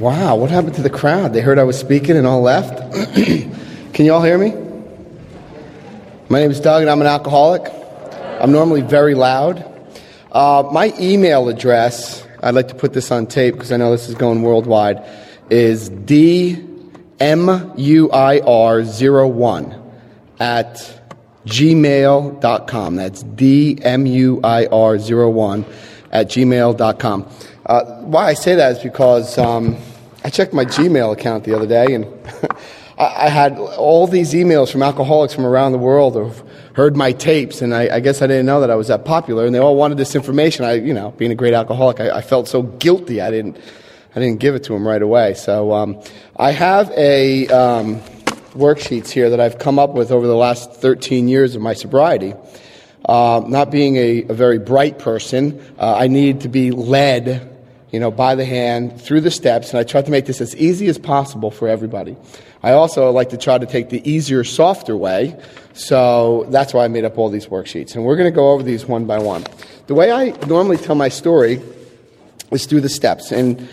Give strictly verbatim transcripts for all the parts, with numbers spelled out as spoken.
Wow, what happened to the crowd? They heard I was speaking and all left? Can you all hear me? My name is Doug and I'm an alcoholic. I'm normally very loud. Uh, my email address, I'd like to put this on tape because I know this is going worldwide, is D M U I R zero one at gmail dot com. That's D M U I R zero one at gmail dot com. Uh, why I say that is because um, I checked my Gmail account the other day, and I, I had all these emails from alcoholics from around the world who've heard my tapes, and I, I guess I didn't know that I was that popular, and they all wanted this information. I, you know, being a great alcoholic, I, I felt so guilty. I didn't, I didn't give it to them right away. So um, I have a um, worksheets here that I've come up with over the last thirteen years of my sobriety. Uh, not being a, a very bright person, uh, I needed to be led, you know, by the hand through the steps, and I tried to make this as easy as possible for everybody. I also like to try to take the easier, softer way, so that's why I made up all these worksheets. And we're going to go over these one by one. The way I normally tell my story is through the steps, and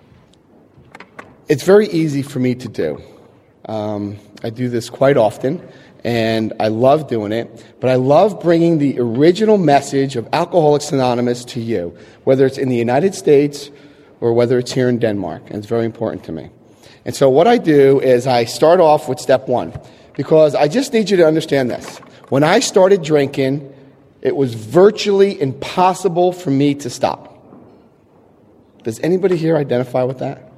it's very easy for me to do. Um, I do this quite often, and I love doing it, but I love bringing the original message of Alcoholics Anonymous to you, whether it's in the United States or whether it's here in Denmark, and it's very important to me. And so what I do is I start off with step one, because I just need you to understand this. When I started drinking, it was virtually impossible for me to stop. Does anybody here identify with that?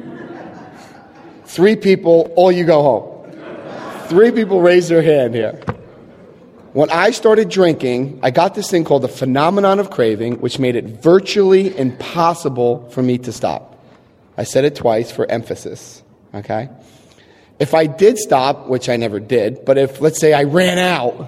Three people, all you go home. Three people raise their hand here. When I started drinking, I got this thing called the phenomenon of craving, which made it virtually impossible for me to stop. I said it twice for emphasis, okay? If I did stop, which I never did, but if, let's say, I ran out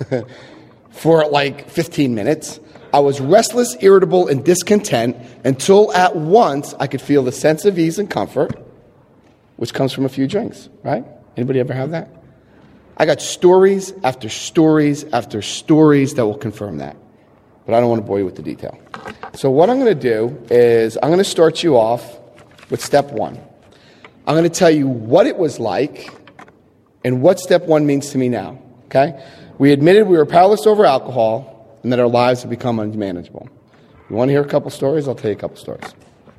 for like fifteen minutes, I was restless, irritable, and discontent until at once I could feel the sense of ease and comfort, which comes from a few drinks, right? Anybody ever have that? I got stories after stories after stories that will confirm that. But I don't want to bore you with the detail. So what I'm going to do is I'm going to start you off with step one. I'm going to tell you what it was like and what step one means to me now. Okay? We admitted we were powerless over alcohol and that our lives have become unmanageable. You want to hear a couple stories? I'll tell you a couple stories.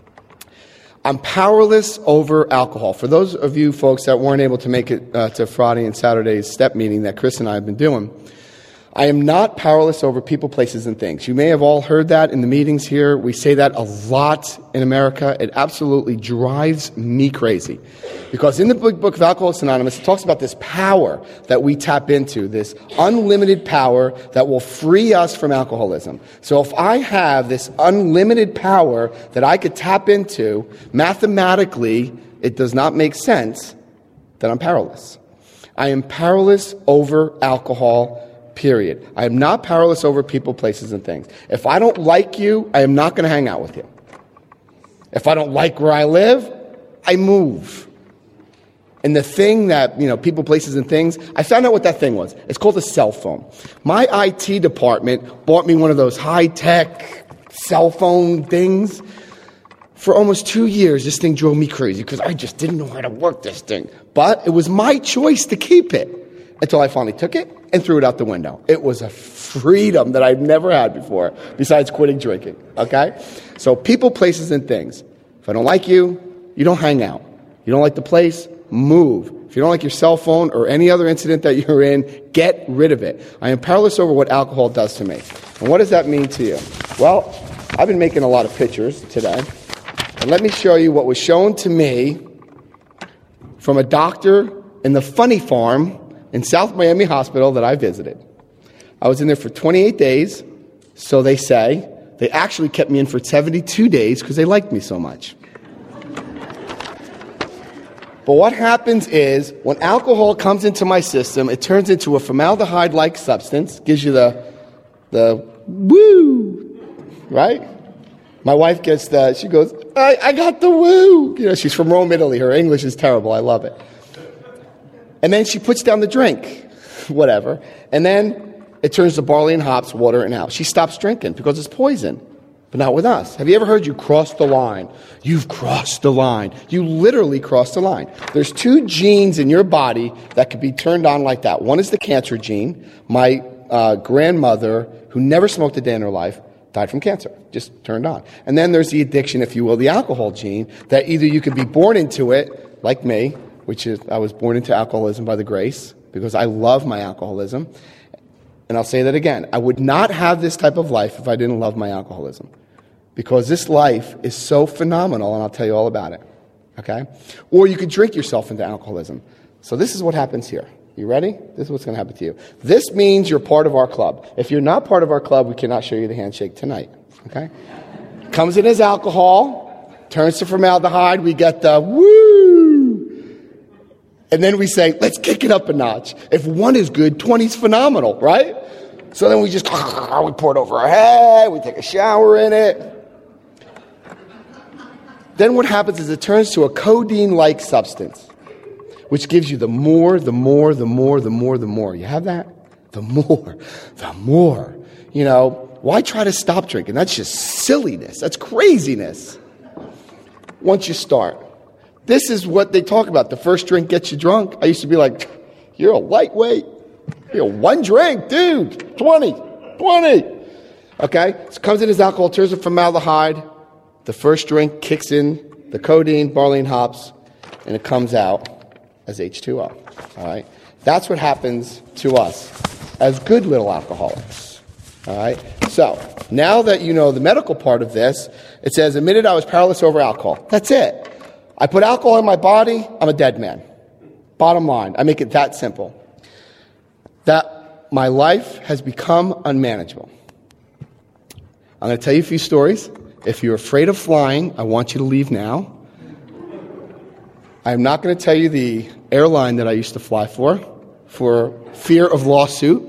I'm powerless over alcohol. For those of you folks that weren't able to make it uh, to Friday and Saturday's step meeting that Chris and I have been doing, I am not powerless over people, places, and things. You may have all heard that in the meetings here. We say that a lot in America. It absolutely drives me crazy. Because in the big book of Alcoholics Anonymous, it talks about this power that we tap into, this unlimited power that will free us from alcoholism. So if I have this unlimited power that I could tap into, mathematically, it does not make sense that I'm powerless. I am powerless over alcohol, period. I am not powerless over people, places, and things. If I don't like you, I am not going to hang out with you. If I don't like where I live, I move. And the thing that, you know, people, places, and things, I found out what that thing was. It's called a cell phone. My I T department bought me one of those high-tech cell phone things. For almost two years, this thing drove me crazy because I just didn't know how to work this thing. But it was my choice to keep it until I finally took it and threw it out the window. It was a freedom that I've never had before, besides quitting drinking, okay? So people, places, and things. If I don't like you, you don't hang out. You don't like the place, move. If you don't like your cell phone or any other incident that you're in, get rid of it. I am powerless over what alcohol does to me. And what does that mean to you? Well, I've been making a lot of pictures today. And let me show you what was shown to me from a doctor in the Funny Farm in South Miami Hospital that I visited. I was in there for twenty-eight days, so they say. They actually kept me in for seventy-two days because they liked me so much. But what happens is, when alcohol comes into my system, it turns into a formaldehyde-like substance, gives you the, the woo, right? My wife gets the, she goes, I, I got the woo. You know, she's from Rome, Italy. Her English is terrible. I love it. And then she puts down the drink, whatever. And then it turns to barley and hops, water and out. She stops drinking because it's poison. but not with us. Have you ever heard you crossed the line? You've crossed the line. You literally crossed the line. There's two genes in your body that could be turned on like that. One is the cancer gene. My uh, grandmother, who never smoked a day in her life, died from cancer, just turned on. And then there's the addiction, if you will, the alcohol gene, that either you could be born into it, like me, which is I was born into alcoholism by the grace, because I love my alcoholism. And I'll say that again. I would not have this type of life if I didn't love my alcoholism. Because this life is so phenomenal, and I'll tell you all about it. Okay? Or you could drink yourself into alcoholism. So this is what happens here. You ready? This is what's going to happen to you. This means you're part of our club. If you're not part of our club, we cannot show you the handshake tonight. Okay? Comes in as alcohol, turns to formaldehyde, we get the woo! And then we say, let's kick it up a notch. If one is good, twenty is phenomenal, right? So then we just, we pour it over our head, we take a shower in it. Then what happens is it turns to a codeine-like substance, which gives you the more, the more, the more, the more, the more. You have that? The more, the more. You know, why try to stop drinking? That's just silliness. That's craziness. Once you start. This is what they talk about. The first drink gets you drunk. I used to be like, you're a lightweight. You know, one drink, dude. twenty. twenty. Okay? So it comes in as alcohol, turns to formaldehyde. The first drink kicks in the codeine, barley, and hops, and it comes out as H two O. All right? That's what happens to us as good little alcoholics. All right? So, now that you know the medical part of this, it says, admitted I was powerless over alcohol. That's it. I put alcohol in my body, I'm a dead man. Bottom line, I make it that simple. That my life has become unmanageable. I'm going to tell you a few stories. If you're afraid of flying, I want you to leave now. I'm not going to tell you the airline that I used to fly for, for fear of lawsuit.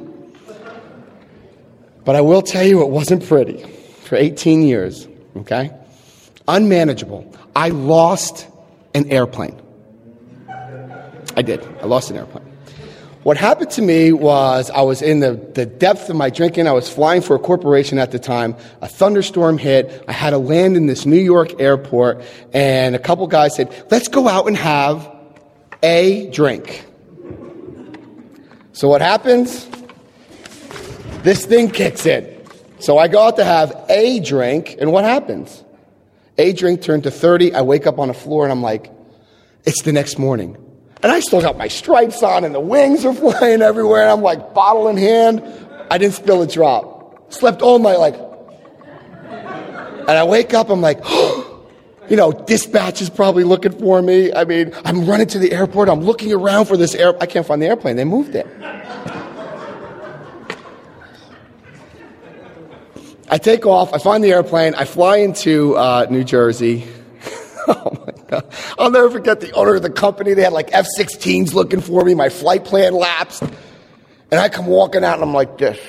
But I will tell you it wasn't pretty for eighteen years, okay? Unmanageable. I lost an airplane. I did. I lost an airplane. What happened to me was I was in the, the depth of my drinking. I was flying for a corporation at the time. A thunderstorm hit. I had to land in this New York airport, and a couple guys said, let's go out and have a drink. So what happens? This thing kicks in. So I go out to have a drink, and what happens? A drink turned to thirty. I wake up on the floor, and I'm like, it's the next morning. And I still got my stripes on, and the wings are flying everywhere, and I'm like, bottle in hand. I didn't spill a drop. Slept all night, like. And I wake up, I'm like, oh, you know, dispatch is probably looking for me. I mean, I'm running to the airport. I'm looking around for this air. I can't find the airplane. They moved it. I take off. I find the airplane. I fly into uh, New Jersey. Oh, my God. I'll never forget the owner of the company. They had like F sixteens looking for me. My flight plan lapsed. And I come walking out, and I'm like this.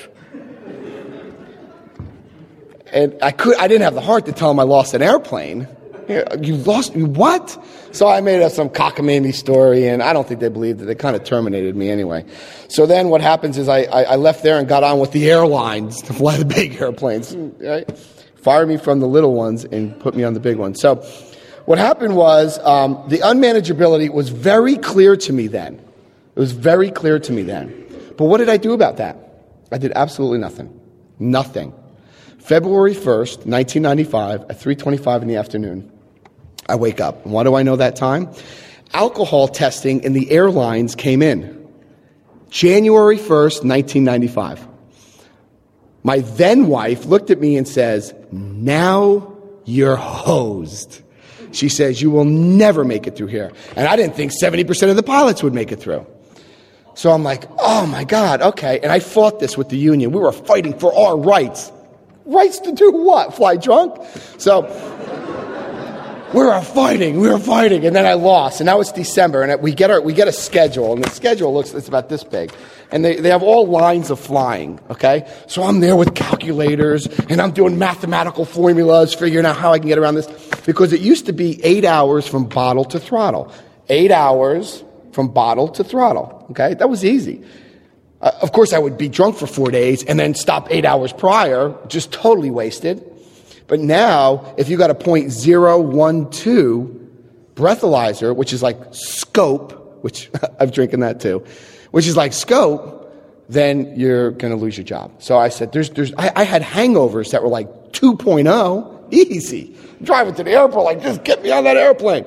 And I could, I didn't have the heart to tell him I lost an airplane. You lost, what? So I made up some cockamamie story, and I don't think they believed it. They kind of terminated me anyway. So then what happens is I, I, I left there and got on with the airlines to fly the big airplanes. Right? Fired me from the little ones and put me on the big ones. So what happened was um, the unmanageability was very clear to me then. It was very clear to me then. But what did I do about that? I did absolutely nothing. Nothing. February first, nineteen ninety-five, at three twenty-five in the afternoon, I wake up. And why do I know that time? Alcohol testing in the airlines came in. January first, nineteen ninety-five. My then wife looked at me and says, now you're hosed. She says, you will never make it through here. And I didn't think seventy percent of the pilots would make it through. So I'm like, oh my God, okay. And I fought this with the union. We were fighting for our rights. Rights to do what? Fly drunk? So we were fighting, we were fighting, and then I lost. And now it's December, and we get our we get a schedule, and the schedule looks it's about this big. And they, they have all lines of flying, okay? So I'm there with calculators, and I'm doing mathematical formulas, figuring out how I can get around this. Because it used to be eight hours from bottle to throttle. Eight hours from bottle to throttle, okay? That was easy. Uh, of course, I would be drunk for four days and then stop eight hours prior, just totally wasted. But now, if you got a point zero one two breathalyzer, which is like scope, which I've drinking that too, which is like scope, then you're going to lose your job. So I said, there's, there's, I, I had hangovers that were like two point oh, easy. Driving to the airport, like, just get me on that airplane.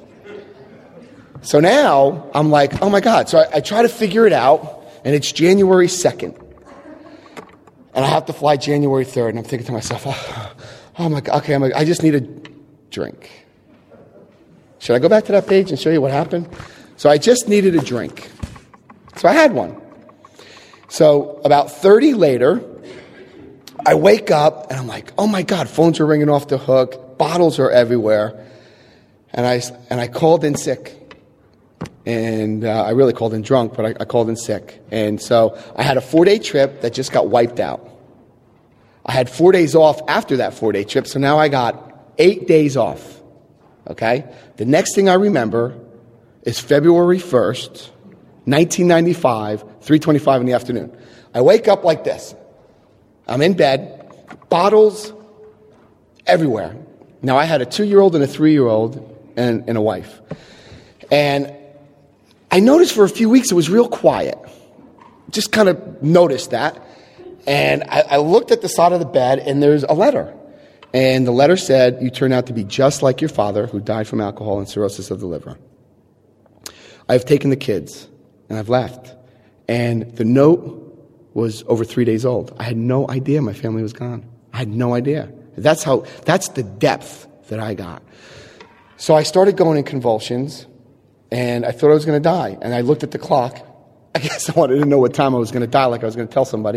So now I'm like, oh my God. So I, I try to figure it out, and it's January second. And I have to fly January third, and I'm thinking to myself, oh, oh my God, okay, I'm like, I just need a drink. Should I go back to that page and show you what happened? So I just needed a drink. So I had one. So about thirty later, I wake up, and I'm like, oh my God, phones are ringing off the hook, bottles are everywhere. And I, and I called in sick. And uh, I really called in drunk, but I, I called in sick. And so I had a four-day trip that just got wiped out. I had four days off after that four-day trip, so now I got eight days off. Okay? The next thing I remember is February first, nineteen ninety-five, three twenty-five in the afternoon. I wake up like this. I'm in bed, bottles everywhere. Now, I had a two-year-old and a three-year-old and, and a wife. And I noticed for a few weeks it was real quiet. Just kind of noticed that. And I, I looked at the side of the bed, and there's a letter. And the letter said, you turn out to be just like your father, who died from alcohol and cirrhosis of the liver. I've taken the kids, and I've left. And the note was over three days old. I had no idea my family was gone. I had no idea. That's how, that's the depth that I got. So I started going in convulsions. And I thought I was going to die. And I looked at the clock. I guess I wanted to know what time I was going to die, like I was going to tell somebody.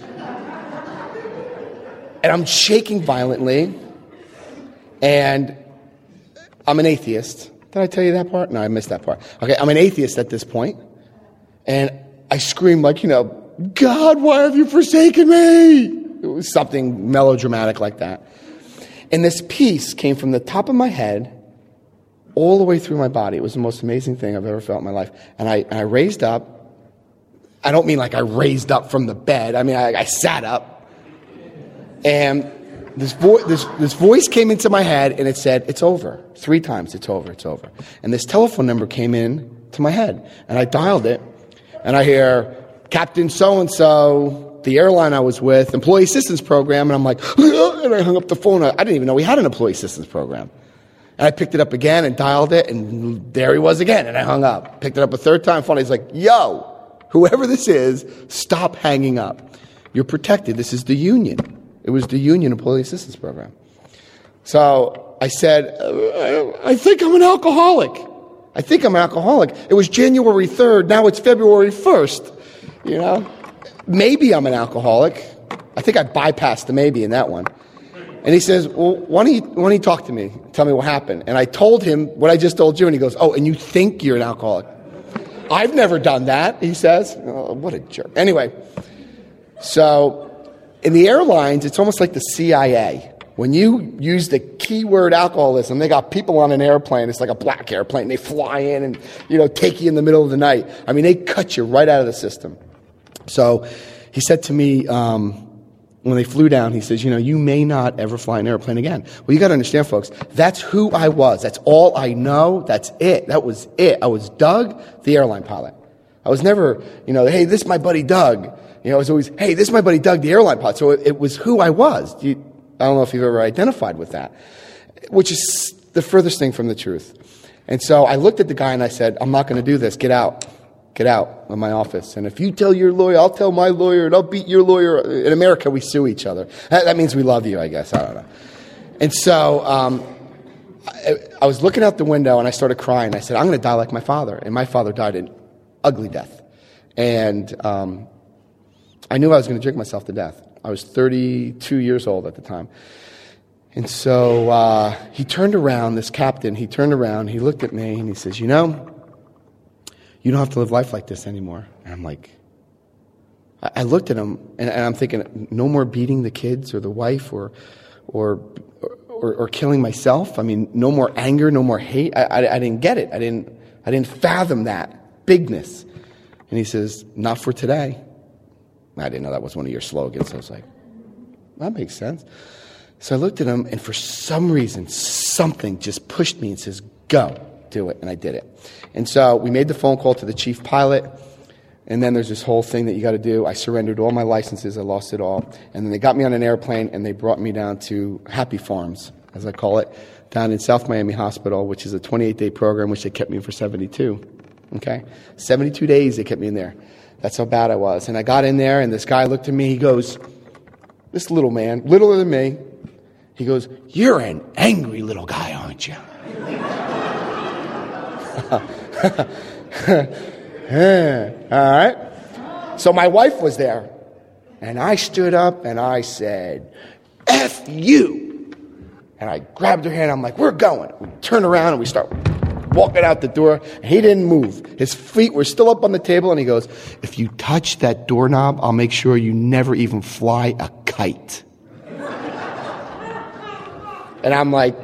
And I'm shaking violently. And I'm an atheist. Did I tell you that part? No, I missed that part. Okay, I'm an atheist at this point. And I scream like, you know, God, why have you forsaken me? It was something melodramatic like that. And this peace came from the top of my head all the way through my body. It was the most amazing thing I've ever felt in my life. And I, and I raised up. I don't mean like I raised up from the bed. I mean, I, I sat up. And this, vo- this, this voice came into my head, and it said, it's over. Three times, it's over, it's over. And this telephone number came in to my head. And I dialed it. And I hear, Captain so-and-so, the airline I was with, employee assistance program. And I'm like, and I hung up the phone. I didn't even know we had an employee assistance program. And I picked it up again and dialed it, and there he was again, and I hung up. Picked it up a third time, finally he's like, yo, whoever this is, stop hanging up. You're protected. This is the union. It was the union employee assistance program. So I said, I think I'm an alcoholic. I think I'm an alcoholic. It was January third, now it's February first. You know, maybe I'm an alcoholic. I think I bypassed the maybe in that one. And he says, well, why don't, you, why don't you talk to me? Tell me what happened. And I told him what I just told you. And he goes, oh, and you think you're an alcoholic? I've never done that, he says. Oh, what a jerk. Anyway, so in the airlines, it's almost like the C I A. When you use the keyword alcoholism, they got people on an airplane. It's like a black airplane. They fly in and, you know, take you in the middle of the night. I mean, they cut you right out of the system. So he said to me, um, when they flew down, he says, you know, you may not ever fly an airplane again. Well, you got to understand, folks, that's who I was. That's all I know. That's it. That was it. I was Doug, the airline pilot. I was never, you know, hey, this is my buddy Doug. You know, it was always, hey, this is my buddy Doug, the airline pilot. So it, it was who I was. You, I don't know if you've ever identified with that, which is the furthest thing from the truth. And so I looked at the guy and I said, I'm not going to do this. Get out. Get out of my office. And if you tell your lawyer, I'll tell my lawyer, and I'll beat your lawyer. In America, we sue each other. That, that means we love you, I guess. I don't know. And so um, I, I was looking out the window, and I started crying. I said, I'm going to die like my father. And my father died an ugly death. And um, I knew I was going to drink myself to death. I was thirty-two years old at the time. And so uh, he turned around, this captain, he turned around, he looked at me, and he says, you know, you don't have to live life like this anymore. And I'm like, I, I looked at him, and, and I'm thinking, no more beating the kids or the wife or or or, or killing myself. I mean, no more anger, no more hate. I, I, I didn't get it. I didn't I didn't fathom that bigness. And he says, not for today. I didn't know that was one of your slogans. I was like, that makes sense. So I looked at him, and for some reason, something just pushed me and says, go, do it. And I did it. And so we made the phone call to the chief pilot, and then there's this whole thing that you got to do. I surrendered all my licenses. I lost it all. And then they got me on an airplane, and they brought me down to Happy Farms, as I call it, down in South Miami Hospital, which is a twenty-eight day program, which they kept me in for seventy-two. Okay? seventy-two days they kept me in there. That's how bad I was. And I got in there, and this guy looked at me. He goes, this little man, littler than me, he goes, you're an angry little guy, aren't you? Yeah, all right. So my wife was there, and I stood up, and I said, F you. And I grabbed her hand. I'm like, we're going. We turn around, and we start walking out the door. And he didn't move. His feet were still up on the table, and he goes, if you touch that doorknob, I'll make sure you never even fly a kite. And I'm like,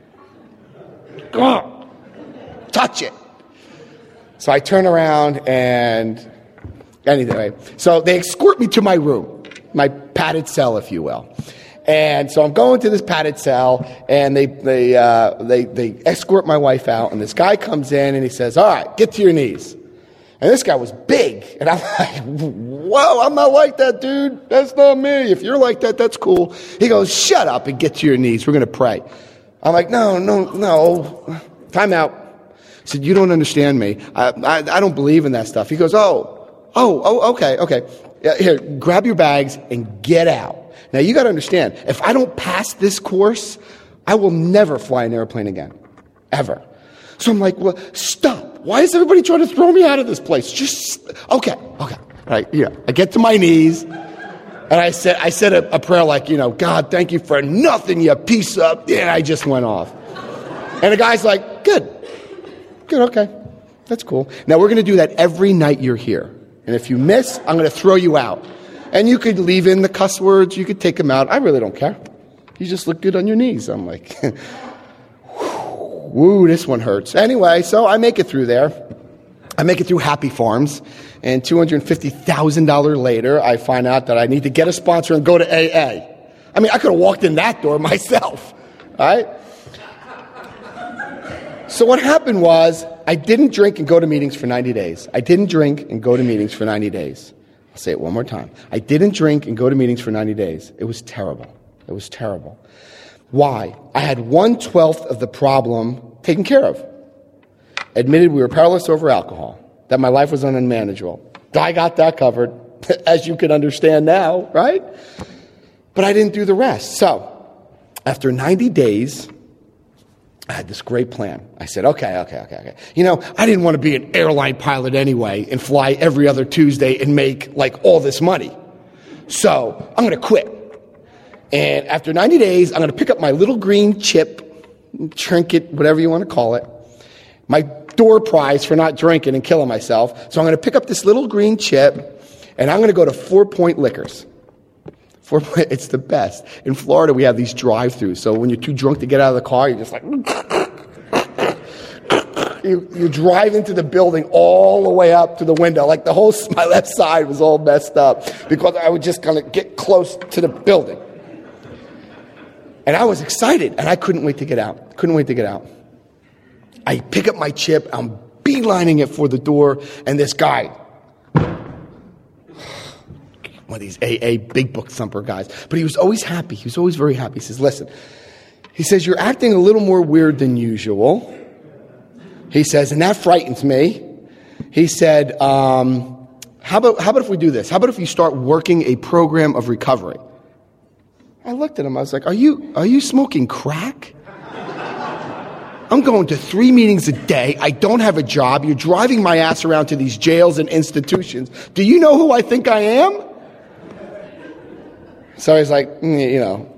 oh, touch it. So I turn around, and anyway, so they escort me to my room, my padded cell, if you will. And so I'm going to this padded cell, and they they uh, they they escort my wife out, and this guy comes in, and he says, all right, get to your knees. And this guy was big, and I'm like, whoa, I'm not like that, dude. That's not me. If you're like that, that's cool. He goes, shut up and get to your knees. We're going to pray. I'm like, no, no, no. Time out. He said, you don't understand me. I, I, I don't believe in that stuff. He goes, oh, oh, oh, okay, okay. Here, grab your bags and get out. Now, you got to understand, if I don't pass this course, I will never fly an airplane again. Ever. So I'm like, well, stop. Why is everybody trying to throw me out of this place? Just, okay, okay. All right, yeah. I get to my knees, and I said I said a, a prayer like, you know, God, thank you for nothing, you piece of, and I just went off. And the guy's like, good. Good, okay. That's cool. Now, we're going to do that every night you're here. And if you miss, I'm going to throw you out. And you could leave in the cuss words. You could take them out. I really don't care. You just look good on your knees. I'm like, woo, this one hurts. Anyway, so I make it through there. I make it through Happy Farms. And two hundred fifty thousand dollars later, I find out that I need to get a sponsor and go to A A. I mean, I could have walked in that door myself. All right? So what happened was, I didn't drink and go to meetings for ninety days. I didn't drink and go to meetings for ninety days. I'll say it one more time. I didn't drink and go to meetings for ninety days. It was terrible. It was terrible. Why? I had one-twelfth of the problem taken care of. Admitted we were powerless over alcohol. That my life was unmanageable. I got that covered, as you can understand now, right? But I didn't do the rest. So, after ninety days, I had this great plan. I said, okay, okay, okay, okay. You know, I didn't want to be an airline pilot anyway and fly every other Tuesday and make, like, all this money. So, I'm going to quit. And after ninety days, I'm going to pick up my little green chip, trinket, whatever you want to call it, my door prize for not drinking and killing myself. So I'm going to pick up this little green chip, and I'm going to go to Four Point Liquors. Four Point, it's the best. In Florida, we have these drive-thrus. So when you're too drunk to get out of the car, you're just like... You, you drive into the building all the way up to the window. Like the whole, my left side was all messed up because I would just kind of get close to the building. And I was excited, and I couldn't wait to get out. Couldn't wait to get out. I pick up my chip, I'm beelining it for the door, and this guy, one of these A A big book thumper guys, but he was always happy. He was always very happy. He says, listen, he says, you're acting a little more weird than usual. He says, and that frightens me. He said, um, how about, how about if we do this? How about if you start working a program of recovery? I looked at him. I was like, are you, are you smoking crack? I'm going to three meetings a day. I don't have a job. You're driving my ass around to these jails and institutions. Do you know who I think I am? So he's like, mm, you know,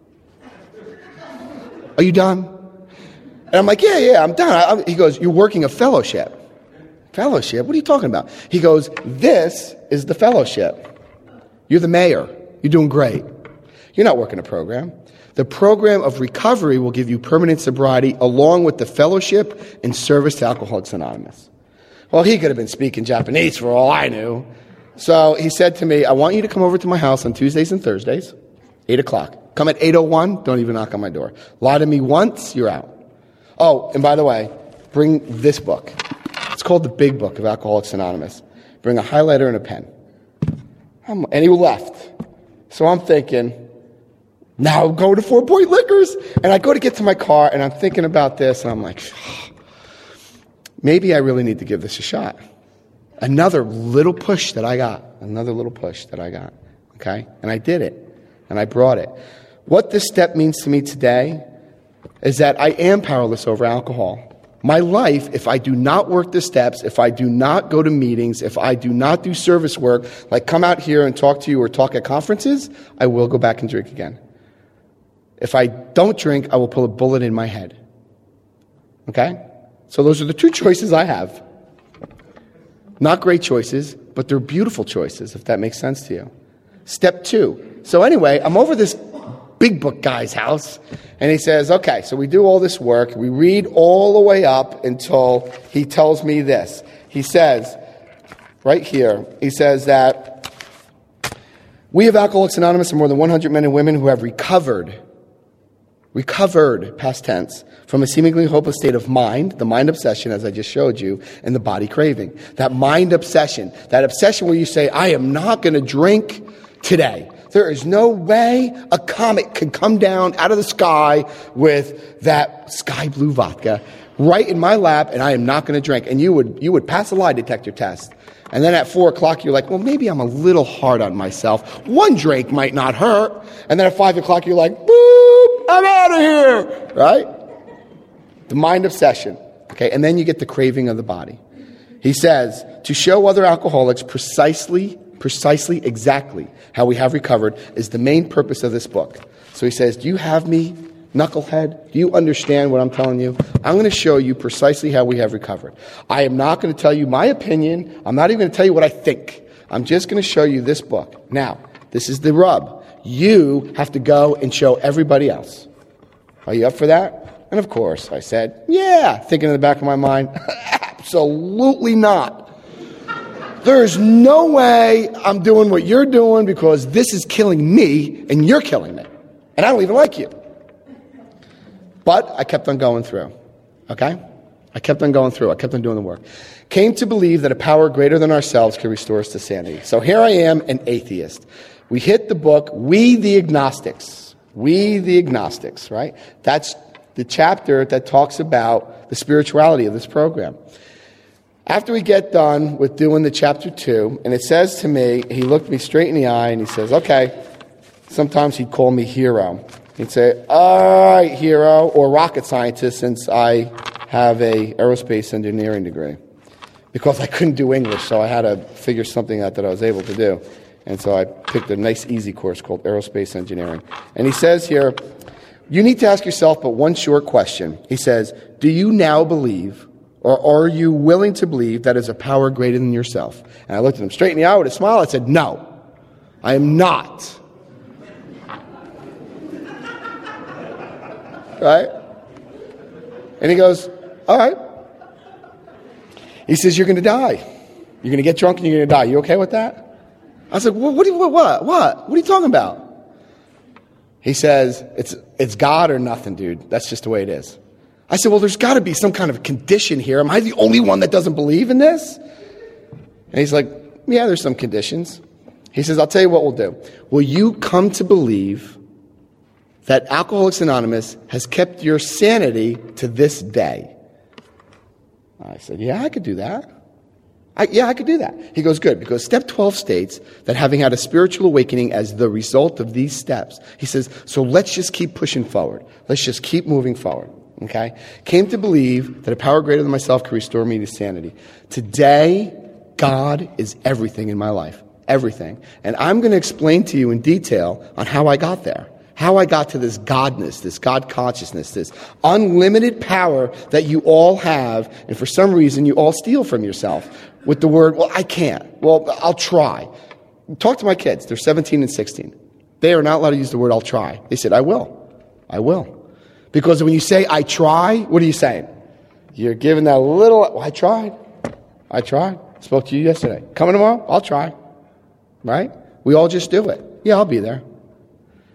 are you done? And I'm like, yeah, yeah, I'm done. I, I, he goes, you're working a fellowship. Fellowship? What are you talking about? He goes, this is the fellowship. You're the mayor. You're doing great. You're not working a program. The program of recovery will give you permanent sobriety along with the fellowship and service to Alcoholics Anonymous. Well, he could have been speaking Japanese for all I knew. So he said to me, I want you to come over to my house on Tuesdays and Thursdays, eight o'clock. Come at eight oh one, don't even knock on my door. Lie to me once, you're out. Oh, and by the way, bring this book. It's called The Big Book of Alcoholics Anonymous. Bring a highlighter and a pen. I'm, and he left. So I'm thinking, now I'm going to Four Point Liquors. And I go to get to my car, and I'm thinking about this, and I'm like, oh, maybe I really need to give this a shot. Another little push that I got. Another little push that I got. Okay? And I did it. And I brought it. What this step means to me today is that I am powerless over alcohol. My life, if I do not work the steps, if I do not go to meetings, if I do not do service work, like come out here and talk to you or talk at conferences, I will go back and drink again. If I don't drink, I will pull a bullet in my head. Okay? So those are the two choices I have. Not great choices, but they're beautiful choices, if that makes sense to you. Step two. So anyway, I'm over this big book guy's house, and he says, okay, so we do all this work. We read all the way up until he tells me this. He says, right here, he says that we of Alcoholics Anonymous are more than one hundred men and women who have recovered, recovered, past tense, from a seemingly hopeless state of mind, the mind obsession, as I just showed you, and the body craving. That mind obsession, that obsession where you say, I am not going to drink today. There is no way a comet could come down out of the sky with that sky blue vodka right in my lap, and I am not going to drink. And you would you would pass a lie detector test. And then at four o'clock, you're like, well, maybe I'm a little hard on myself. One drink might not hurt. And then at five o'clock, you're like, boop, I'm out of here. Right? The mind obsession. Okay, and then you get the craving of the body. He says, to show other alcoholics precisely Precisely, exactly how we have recovered is the main purpose of this book. So he says, do you have me, knucklehead? Do you understand what I'm telling you? I'm going to show you precisely how we have recovered. I am not going to tell you my opinion. I'm not even going to tell you what I think. I'm just going to show you this book. Now, this is the rub. You have to go and show everybody else. Are you up for that? And of course, I said, yeah, thinking in the back of my mind, absolutely not. There's no way I'm doing what you're doing because this is killing me and you're killing me. And I don't even like you. But I kept on going through. Okay? I kept on going through. I kept on doing the work. Came to believe that a power greater than ourselves could restore us to sanity. So here I am, an atheist. We hit the book, We the Agnostics. We the Agnostics, right? That's the chapter that talks about the spirituality of this program. After we get done with doing the chapter two, and it says to me, he looked me straight in the eye and he says, okay, sometimes he'd call me hero. He'd say, all right, hero, or rocket scientist, since I have a aerospace engineering degree. Because I couldn't do English, so I had to figure something out that I was able to do. And so I picked a nice, easy course called aerospace engineering. And he says here, you need to ask yourself but one short question. He says, do you now believe, or are you willing to believe that is a power greater than yourself? And I looked at him straight in the eye with a smile. I said, no, I am not. Right? And he goes, all right. He says, you're going to die. You're going to get drunk and you're going to die. You okay with that? I said, well, what, do you, what, what, what? What are you talking about? He says, it's, it's God or nothing, dude. That's just the way it is. I said, well, there's got to be some kind of condition here. Am I the only one that doesn't believe in this? And he's like, yeah, there's some conditions. He says, I'll tell you what we'll do. Will you come to believe that Alcoholics Anonymous has kept your sanity to this day? I said, yeah, I could do that. I, yeah, I could do that. He goes, good, because step twelve states that having had a spiritual awakening as the result of these steps, he says, so let's just keep pushing forward. Let's just keep moving forward. Okay? Came to believe that a power greater than myself could restore me to sanity. Today, God is everything in my life. Everything. And I'm going to explain to you in detail on how I got there. How I got to this Godness, this God consciousness, this unlimited power that you all have, and for some reason you all steal from yourself with the word, well, I can't. Well, I'll try. Talk to my kids. They're seventeen and sixteen. They are not allowed to use the word, I'll try. They said, I will. I will. Because when you say, I try, what are you saying? You're giving that little, well, I tried. I tried. Spoke to you yesterday. Coming tomorrow? I'll try. Right? We all just do it. Yeah, I'll be there.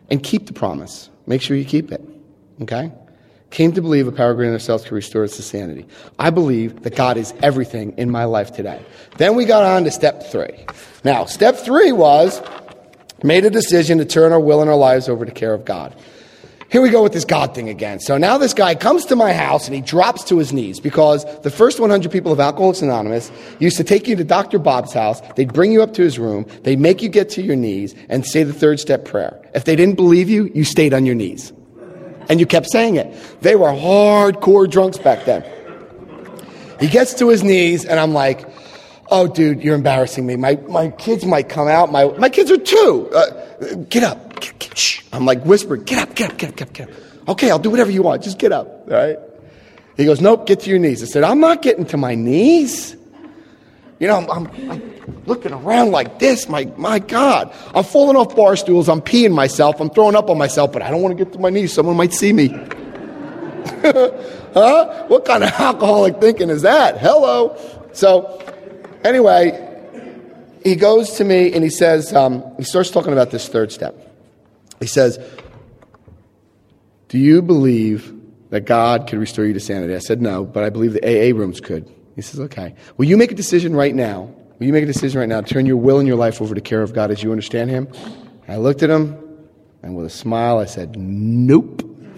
and keep the promise. Make sure you keep it. Okay? Came to believe a power greater than ourselves can restore us to sanity. I believe that God is everything in my life today. Then we got on to step three. Now, step three was made a decision to turn our will and our lives over to the care of God. Here we go with this God thing again. So now this guy comes to my house and he drops to his knees because the first one hundred people of Alcoholics Anonymous used to take you to Doctor Bob's house. They'd bring you up to his room. They'd make you get to your knees and say the third step prayer. If they didn't believe you, you stayed on your knees. And you kept saying it. They were hardcore drunks back then. He gets to his knees and I'm like, oh, dude, you're embarrassing me. My my kids might come out. My my kids are two. Uh, get up. Get, get, shh. I'm like whispering, get up, get up, get up, get up, get up. Okay, I'll do whatever you want. Just get up, all right? He goes, nope, get to your knees. I said, I'm not getting to my knees. You know, I'm, I'm, I'm looking around like this. My my God. I'm falling off bar stools. I'm peeing myself. I'm throwing up on myself, but I don't want to get to my knees. Someone might see me. Huh? What kind of alcoholic thinking is that? Hello. So, anyway, he goes to me and he says, um, he starts talking about this third step. He says, do you believe that God could restore you to sanity? I said, no, but I believe the A A rooms could. He says, okay. Will you make a decision right now? Will you make a decision right now to turn your will and your life over to care of God as you understand him? I looked at him, and with a smile, I said, nope.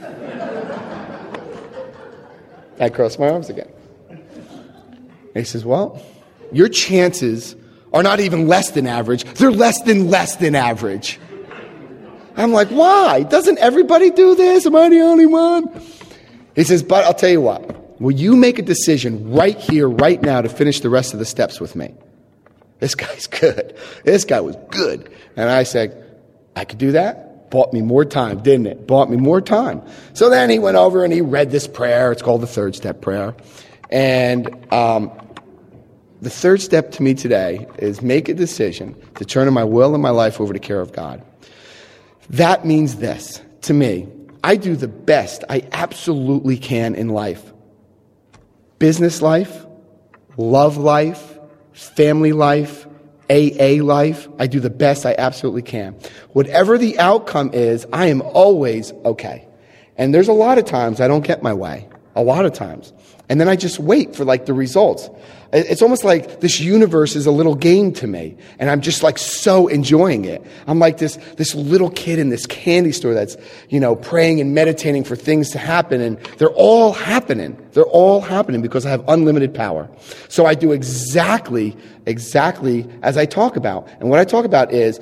I crossed my arms again. And he says, well, your chances are not even less than average. They're less than less than average. I'm like, why? Doesn't everybody do this? Am I the only one? He says, but I'll tell you what. Will you make a decision right here, right now, to finish the rest of the steps with me? This guy's good. This guy was good. And I said, I could do that? Bought me more time, didn't it? Bought me more time. So then he went over and he read this prayer. It's called the third step prayer. And um, the third step to me today is make a decision to turn my will and my life over to care of God. That means this to me. I do the best I absolutely can in life. Business life, love life, family life, A A life. I do the best I absolutely can. Whatever the outcome is, I am always okay. And there's a lot of times I don't get my way. A lot of times. And then I just wait for like the results. It's almost like this universe is a little game to me. And I'm just like so enjoying it. I'm like this, this little kid in this candy store that's, you know, praying and meditating for things to happen. And they're all happening. They're all happening because I have unlimited power. So I do exactly, exactly as I talk about. And what I talk about is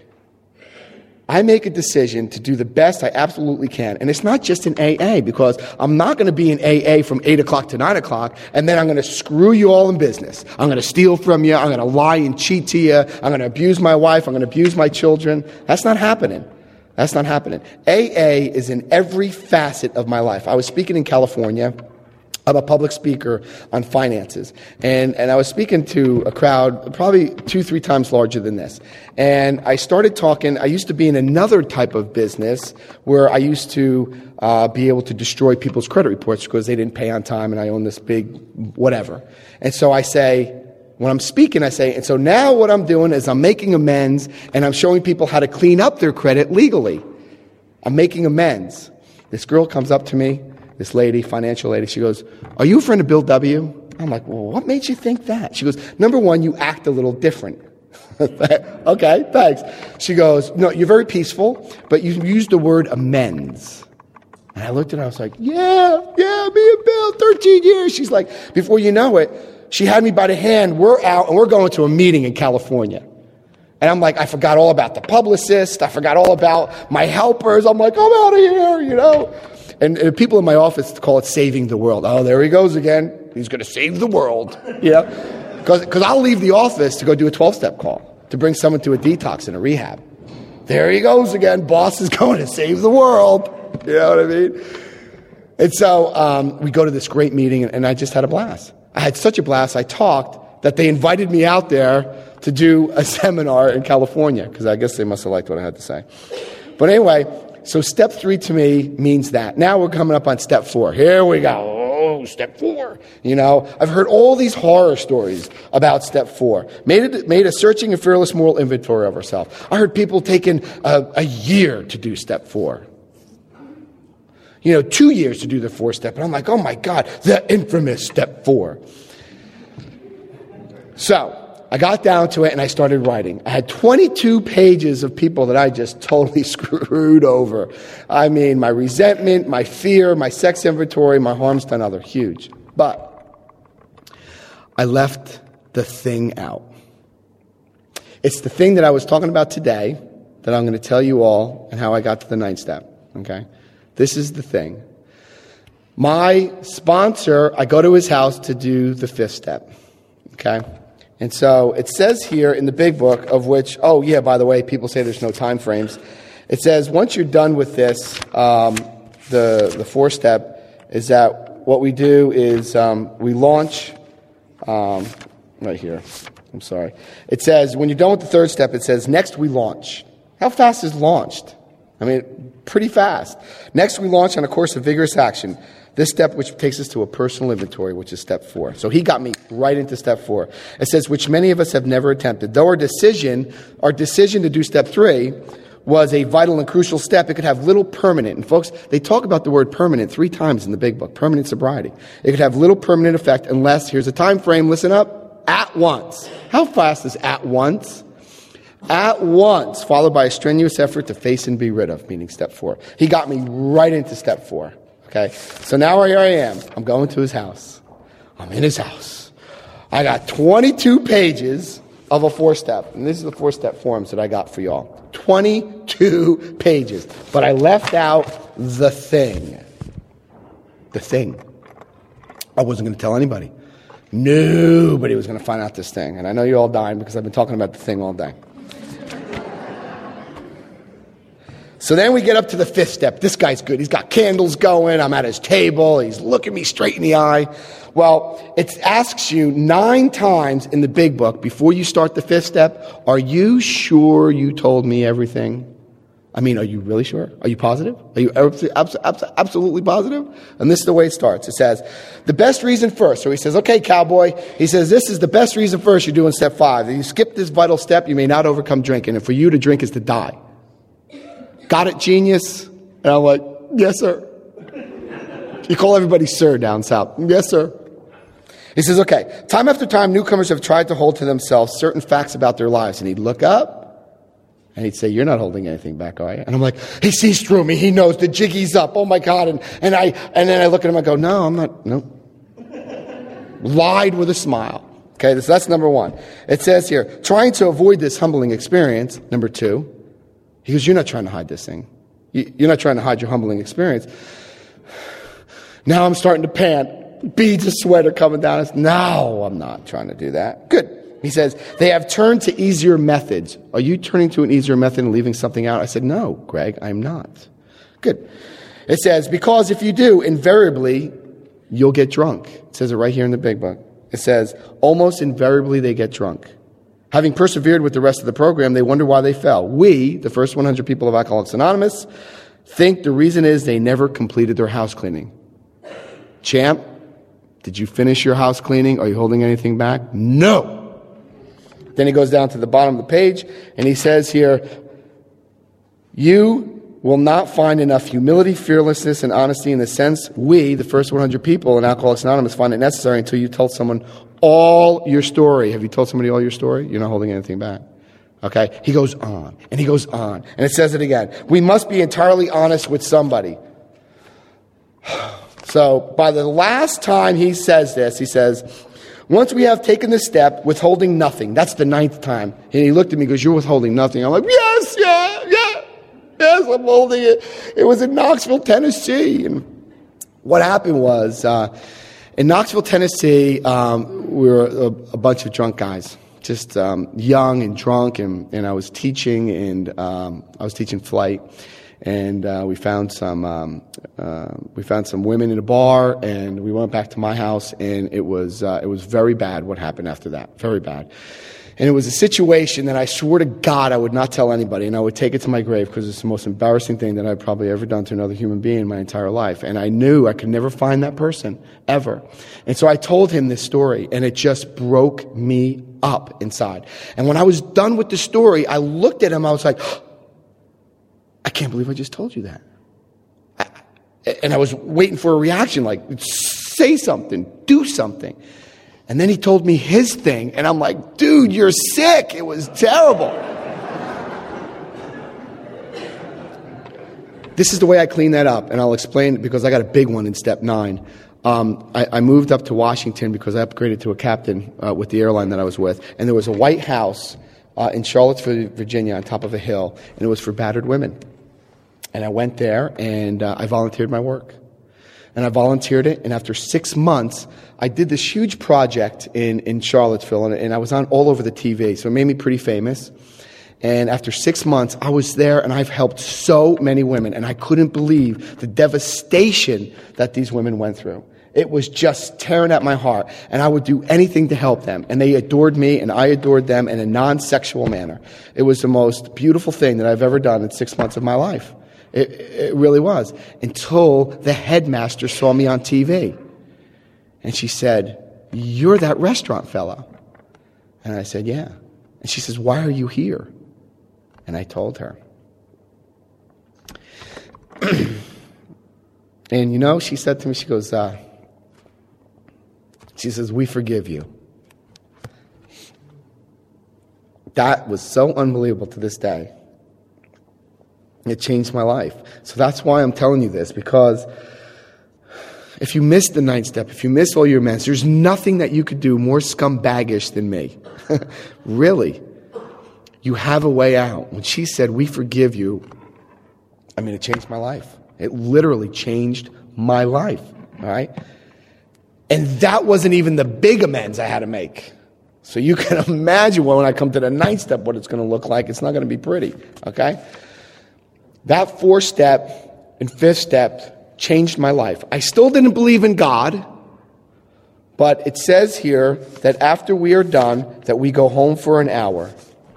I make a decision to do the best I absolutely can. And it's not just in A A, because I'm not going to be in A A from eight o'clock to nine o'clock, and then I'm going to screw you all in business. I'm going to steal from you. I'm going to lie and cheat to you. I'm going to abuse my wife. I'm going to abuse my children. That's not happening. That's not happening. A A is in every facet of my life. I was speaking in California. I'm a public speaker on finances. And, and I was speaking to a crowd probably two, three times larger than this. And I started talking. I used to be in another type of business where I used to uh, be able to destroy people's credit reports because they didn't pay on time and I own this big whatever. And so I say, when I'm speaking, I say, and so now what I'm doing is I'm making amends and I'm showing people how to clean up their credit legally. I'm making amends. This girl comes up to me. This lady, financial lady, she goes, are you a friend of Bill W? I'm like, well, what made you think that? She goes, number one, you act a little different. Okay, thanks. She goes, no, you're very peaceful, but you used the word amends. And I looked at her, I was like, yeah, yeah, me and Bill, thirteen years. She's like, before you know it, she had me by the hand. We're out and we're going to a meeting in California. And I'm like, I forgot all about the publicist. I forgot all about my helpers. I'm like, I'm out of here, you know. And, and people in my office call it saving the world. Oh, there he goes again. He's going to save the world. You know? Because I'll leave the office to go do a twelve-step call to bring someone to a detox and a rehab. There he goes again. Boss is going to save the world. You know what I mean? And so um, we go to this great meeting, and, and I just had a blast. I had such a blast. I talked that they invited me out there to do a seminar in California because I guess they must have liked what I had to say. But anyway, so step three to me means that. Now we're coming up on step four. Here we go. Oh, go step four. You know, I've heard all these horror stories about step four. Made it, made a searching and fearless moral inventory of ourselves. I heard people taking a, a year to do step four. You know, two years to do the four step. And I'm like, oh my God, the infamous step four. So I got down to it and I started writing. I had twenty-two pages of people that I just totally screwed over. I mean, my resentment, my fear, my sex inventory, my harms done other, huge. But I left the thing out. It's the thing that I was talking about today that I'm going to tell you all and how I got to the ninth step, okay? This is the thing. My sponsor, I go to his house to do the fifth step, okay? And so it says here in the big book, of which, oh yeah, by the way, people say there's no time frames. It says once you're done with this, um, the the four step is that what we do is um, we launch, um, right here, I'm sorry. It says when you're done with the third step, it says next we launch. How fast is launched? I mean, pretty fast. Next we launch on a course of vigorous action. This step, which takes us to a personal inventory, which is step four. So he got me right into step four. It says, which many of us have never attempted. Though our decision, our decision to do step three was a vital and crucial step, it could have little permanent. And folks, they talk about the word permanent three times in the big book, permanent sobriety. It could have little permanent effect unless, here's a time frame, listen up, at once. How fast is at once? At once, followed by a strenuous effort to face and be rid of, meaning step four. He got me right into step four. Okay, so now here I am. I'm going to his house. I'm in his house. I got twenty-two pages of a four-step. And this is the four-step forms that I got for y'all. twenty-two pages. But I left out the thing. The thing. I wasn't going to tell anybody. Nobody was going to find out this thing. And I know you're all dying because I've been talking about the thing all day. So then we get up to the fifth step. This guy's good. He's got candles going. I'm at his table. He's looking me straight in the eye. Well, it asks you nine times in the big book before you start the fifth step, are you sure you told me everything? I mean, are you really sure? Are you positive? Are you absolutely positive? And this is the way it starts. It says, the best reason first. So he says, okay, cowboy. He says, this is the best reason first you're doing step five. If you skip this vital step, you may not overcome drinking. And for you to drink is to die. Got it, genius? And I'm like, yes, sir. You call everybody sir down south. Yes, sir. He says, okay, time after time, newcomers have tried to hold to themselves certain facts about their lives. And he'd look up, and he'd say, you're not holding anything back, are you? And I'm like, he sees through me. He knows the jiggy's up. Oh, my God. And, and, I, and then I look at him, I go, no, I'm not, no. Lied with a smile. Okay, so that's number one. It says here, trying to avoid this humbling experience, number two. He goes, you're not trying to hide this thing. You're not trying to hide your humbling experience. Now I'm starting to pant. Beads of sweat are coming down. No, I'm not trying to do that. Good. He says, they have turned to easier methods. Are you turning to an easier method and leaving something out? I said, no, Greg, I'm not. Good. It says, because if you do, invariably, you'll get drunk. It says it right here in the big book. It says, almost invariably they get drunk. Having persevered with the rest of the program, they wonder why they fell. We, the first one hundred people of Alcoholics Anonymous, think the reason is they never completed their house cleaning. Champ, did you finish your house cleaning? Are you holding anything back? No. Then he goes down to the bottom of the page, and he says here, you will not find enough humility, fearlessness, and honesty in the sense we, the first one hundred people in Alcoholics Anonymous, find it necessary until you tell someone all your story. Have you told somebody all your story? You're not holding anything back. Okay? He goes on, and he goes on, and it says it again. We must be entirely honest with somebody. So, by the last time he says this, he says, once we have taken this step, withholding nothing. That's the ninth time. And he looked at me and goes, you're withholding nothing. I'm like, yes, yeah, yeah, yes, I'm holding it. It was in Knoxville, Tennessee. And what happened was, uh, in Knoxville, Tennessee, um, we were a, a bunch of drunk guys, just um, young and drunk, and, and I was teaching, and um, I was teaching flight, and uh, we found some um, uh, we found some women in a bar, and we went back to my house, and it was uh, it was very bad. What happened after that? Very bad. And it was a situation that I swore to God I would not tell anybody, and I would take it to my grave because it's the most embarrassing thing that I've probably ever done to another human being in my entire life. And I knew I could never find that person, ever. And so I told him this story, and it just broke me up inside. And when I was done with the story, I looked at him, I was like, I can't believe I just told you that. I, and I was waiting for a reaction, like, say something, do something. And then he told me his thing, and I'm like, dude, you're sick. It was terrible. This is the way I clean that up, and I'll explain because I got a big one in step nine. Um, I, I moved up to Washington because I upgraded to a captain uh, with the airline that I was with, and there was a White House uh, in Charlottesville, Virginia, on top of a hill, and it was for battered women. And I went there, and uh, I volunteered my work. And I volunteered it, and after six months, I did this huge project in, in Charlottesville, and, and I was on all over the T V, so it made me pretty famous. And after six months, I was there, and I've helped so many women, and I couldn't believe the devastation that these women went through. It was just tearing at my heart, and I would do anything to help them. And they adored me, and I adored them in a non-sexual manner. It was the most beautiful thing that I've ever done in six months of my life. It, it really was. Until the headmaster saw me on T V. And she said, you're that restaurant fellow. And I said, yeah. And she says, why are you here? And I told her. And you know, she said to me, she goes, uh, she says, we forgive you. That was so unbelievable to this day. It changed my life. So that's why I'm telling you this, because if you miss the ninth step, if you miss all your amends, there's nothing that you could do more scumbaggish than me. Really. You have a way out. When she said, we forgive you, I mean, it changed my life. It literally changed my life. All right? And that wasn't even the big amends I had to make. So you can imagine when I come to the ninth step, what it's going to look like. It's not going to be pretty. Okay? That fourth step and fifth step changed my life. I still didn't believe in God, but it says here that after we are done, that we go home for an hour.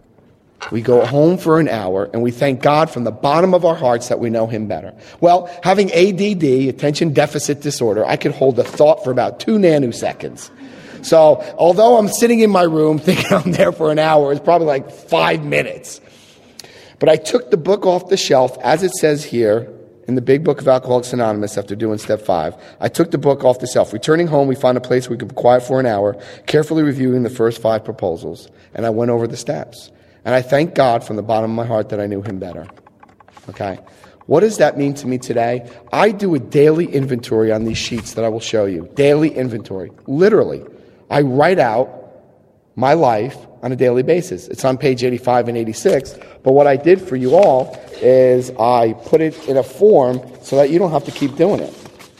We go home for an hour, and we thank God from the bottom of our hearts that we know Him better. Well, having A D D, attention deficit disorder, I could hold a thought for about two nanoseconds. So, although I'm sitting in my room thinking I'm there for an hour, it's probably like five minutes. But I took the book off the shelf, as it says here in the big book of Alcoholics Anonymous after doing step five. I took the book off the shelf. Returning home, we found a place where we could be quiet for an hour, carefully reviewing the first five proposals. And I went over the steps. And I thank God from the bottom of my heart that I knew Him better. Okay? What does that mean to me today? I do a daily inventory on these sheets that I will show you. Daily inventory. Literally. I write out my life on a daily basis. It's on page eighty-five and eighty-six. But what I did for you all is I put it in a form so that you don't have to keep doing it.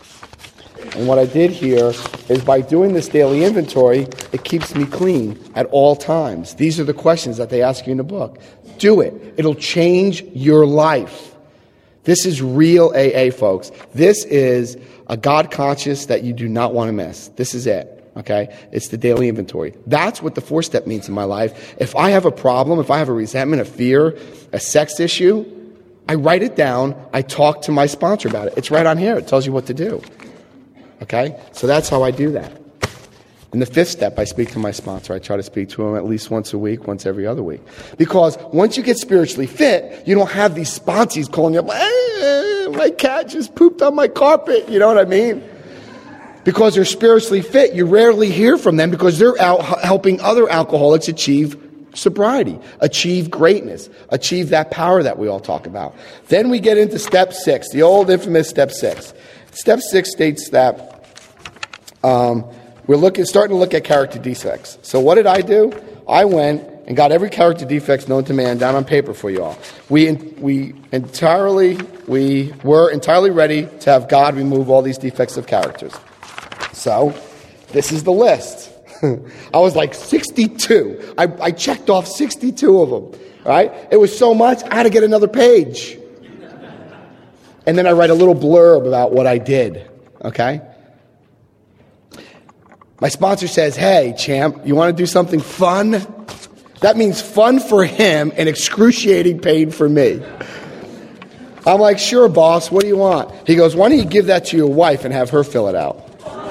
And what I did here is by doing this daily inventory, it keeps me clean at all times. These are the questions that they ask you in the book. Do it. It'll change your life. This is real A A, folks. This is a God conscious that you do not want to miss. This is it. Okay? It's the daily inventory. That's what the fourth step means in my life. If I have a problem, if I have a resentment, a fear, a sex issue, I write it down. I talk to my sponsor about it. It's right on here. It tells you what to do. Okay? So that's how I do that. In the fifth step, I speak to my sponsor. I try to speak to him at least once a week, once every other week. Because once you get spiritually fit, you don't have these sponsees calling you up, hey, my cat just pooped on my carpet. You know what I mean? Because they're spiritually fit, you rarely hear from them because they're out helping other alcoholics achieve sobriety, achieve greatness, achieve that power that we all talk about. Then we get into step six, the old infamous step six. Step six states that um, we're looking, starting to look at character defects. So what did I do? I went and got every character defects known to man down on paper for you all. We we entirely we were entirely ready to have God remove all these defects of characters. So, this is the list. I was like sixty-two. I, I checked off sixty-two of them. Right? It was so much, I had to get another page. And then I write a little blurb about what I did. Okay? My sponsor says, hey, champ, you want to do something fun? That means fun for him and excruciating pain for me. I'm like, sure, boss, what do you want? He goes, why don't you give that to your wife and have her fill it out?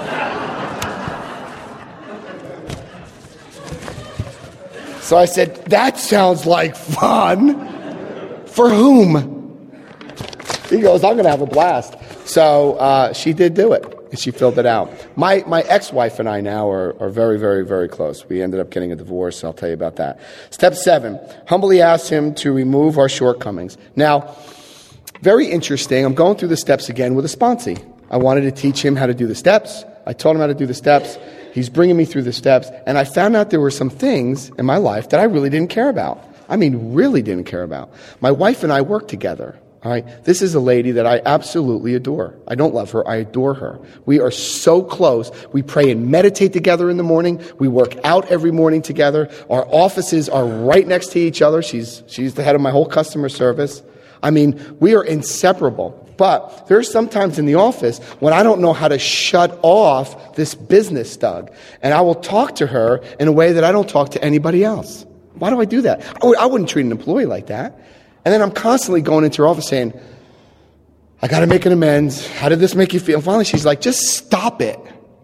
So I said, that sounds like fun. For whom? He goes, I'm going to have a blast. So uh, she did do it, and she filled it out. My my ex-wife and I now are, are very, very, very close. We ended up getting a divorce. I'll tell you about that. Step seven, humbly ask him to remove our shortcomings. Now, very interesting. I'm going through the steps again with a sponsee. I wanted to teach him how to do the steps. I told him how to do the steps. He's bringing me through the steps. And I found out there were some things in my life that I really didn't care about. I mean, really didn't care about. My wife and I work together. All right. This is a lady that I absolutely adore. I don't love her. I adore her. We are so close. We pray and meditate together in the morning. We work out every morning together. Our offices are right next to each other. She's, she's the head of my whole customer service. I mean, we are inseparable. But there's sometimes in the office when I don't know how to shut off this business Doug. And I will talk to her in a way that I don't talk to anybody else. Why do I do that? I, w- I wouldn't treat an employee like that. And then I'm constantly going into her office saying, I got to make an amends. How did this make you feel? And finally she's like, just stop it.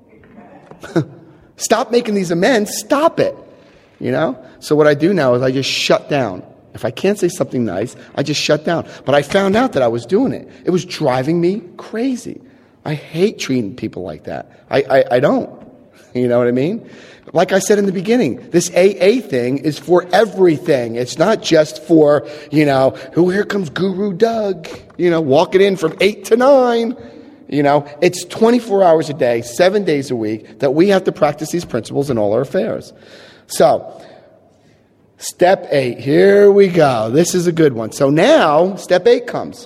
Stop making these amends. Stop it. You know? So what I do now is I just shut down. If I can't say something nice, I just shut down. But I found out that I was doing it. It was driving me crazy. I hate treating people like that. I, I, I don't. You know what I mean? Like I said in the beginning, this A A thing is for everything. It's not just for, you know, who here comes Guru Doug, you know, walking in from eight to nine. You know, it's twenty-four hours a day, seven days a week that we have to practice these principles in all our affairs. So, step eight, here we go. This is a good one. So now, step eight comes.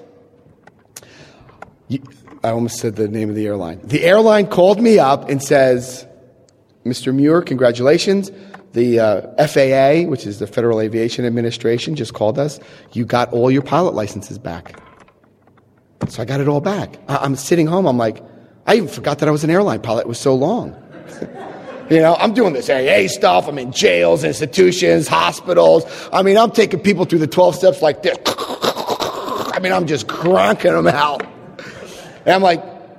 I almost said the name of the airline. The airline called me up and says, Mister Muir, congratulations. The uh, F A A, which is the Federal Aviation Administration, just called us. You got all your pilot licenses back. So I got it all back. I- I'm sitting home. I'm like, I even forgot that I was an airline pilot. It was so long. You know, I'm doing this A A stuff. I'm in jails, institutions, hospitals. I mean, I'm taking people through the twelve steps like this. I mean, I'm just cranking them out. And I'm like,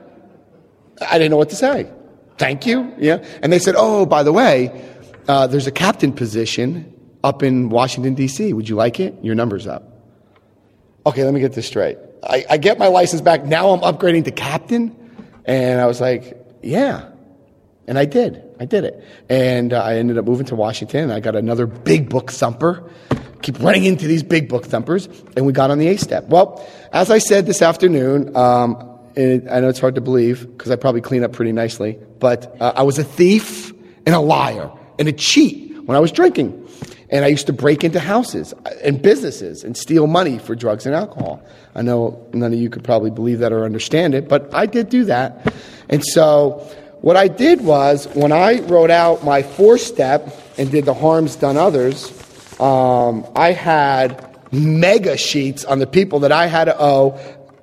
I didn't know what to say. Thank you. Yeah. And they said, oh, by the way, uh, there's a captain position up in Washington, D C. Would you like it? Your number's up. Okay, let me get this straight. I, I get my license back. Now I'm upgrading to captain. And I was like, yeah. And I did. I did it. And uh, I ended up moving to Washington. And I got another big book thumper. Keep running into these big book thumpers. And we got on the A step. Well, as I said this afternoon, um, and I know it's hard to believe because I probably clean up pretty nicely, but uh, I was a thief and a liar and a cheat when I was drinking. And I used to break into houses and businesses and steal money for drugs and alcohol. I know none of you could probably believe that or understand it, but I did do that. And so what I did was when I wrote out my four step and did the harms done others, um, I had mega sheets on the people that I had to owe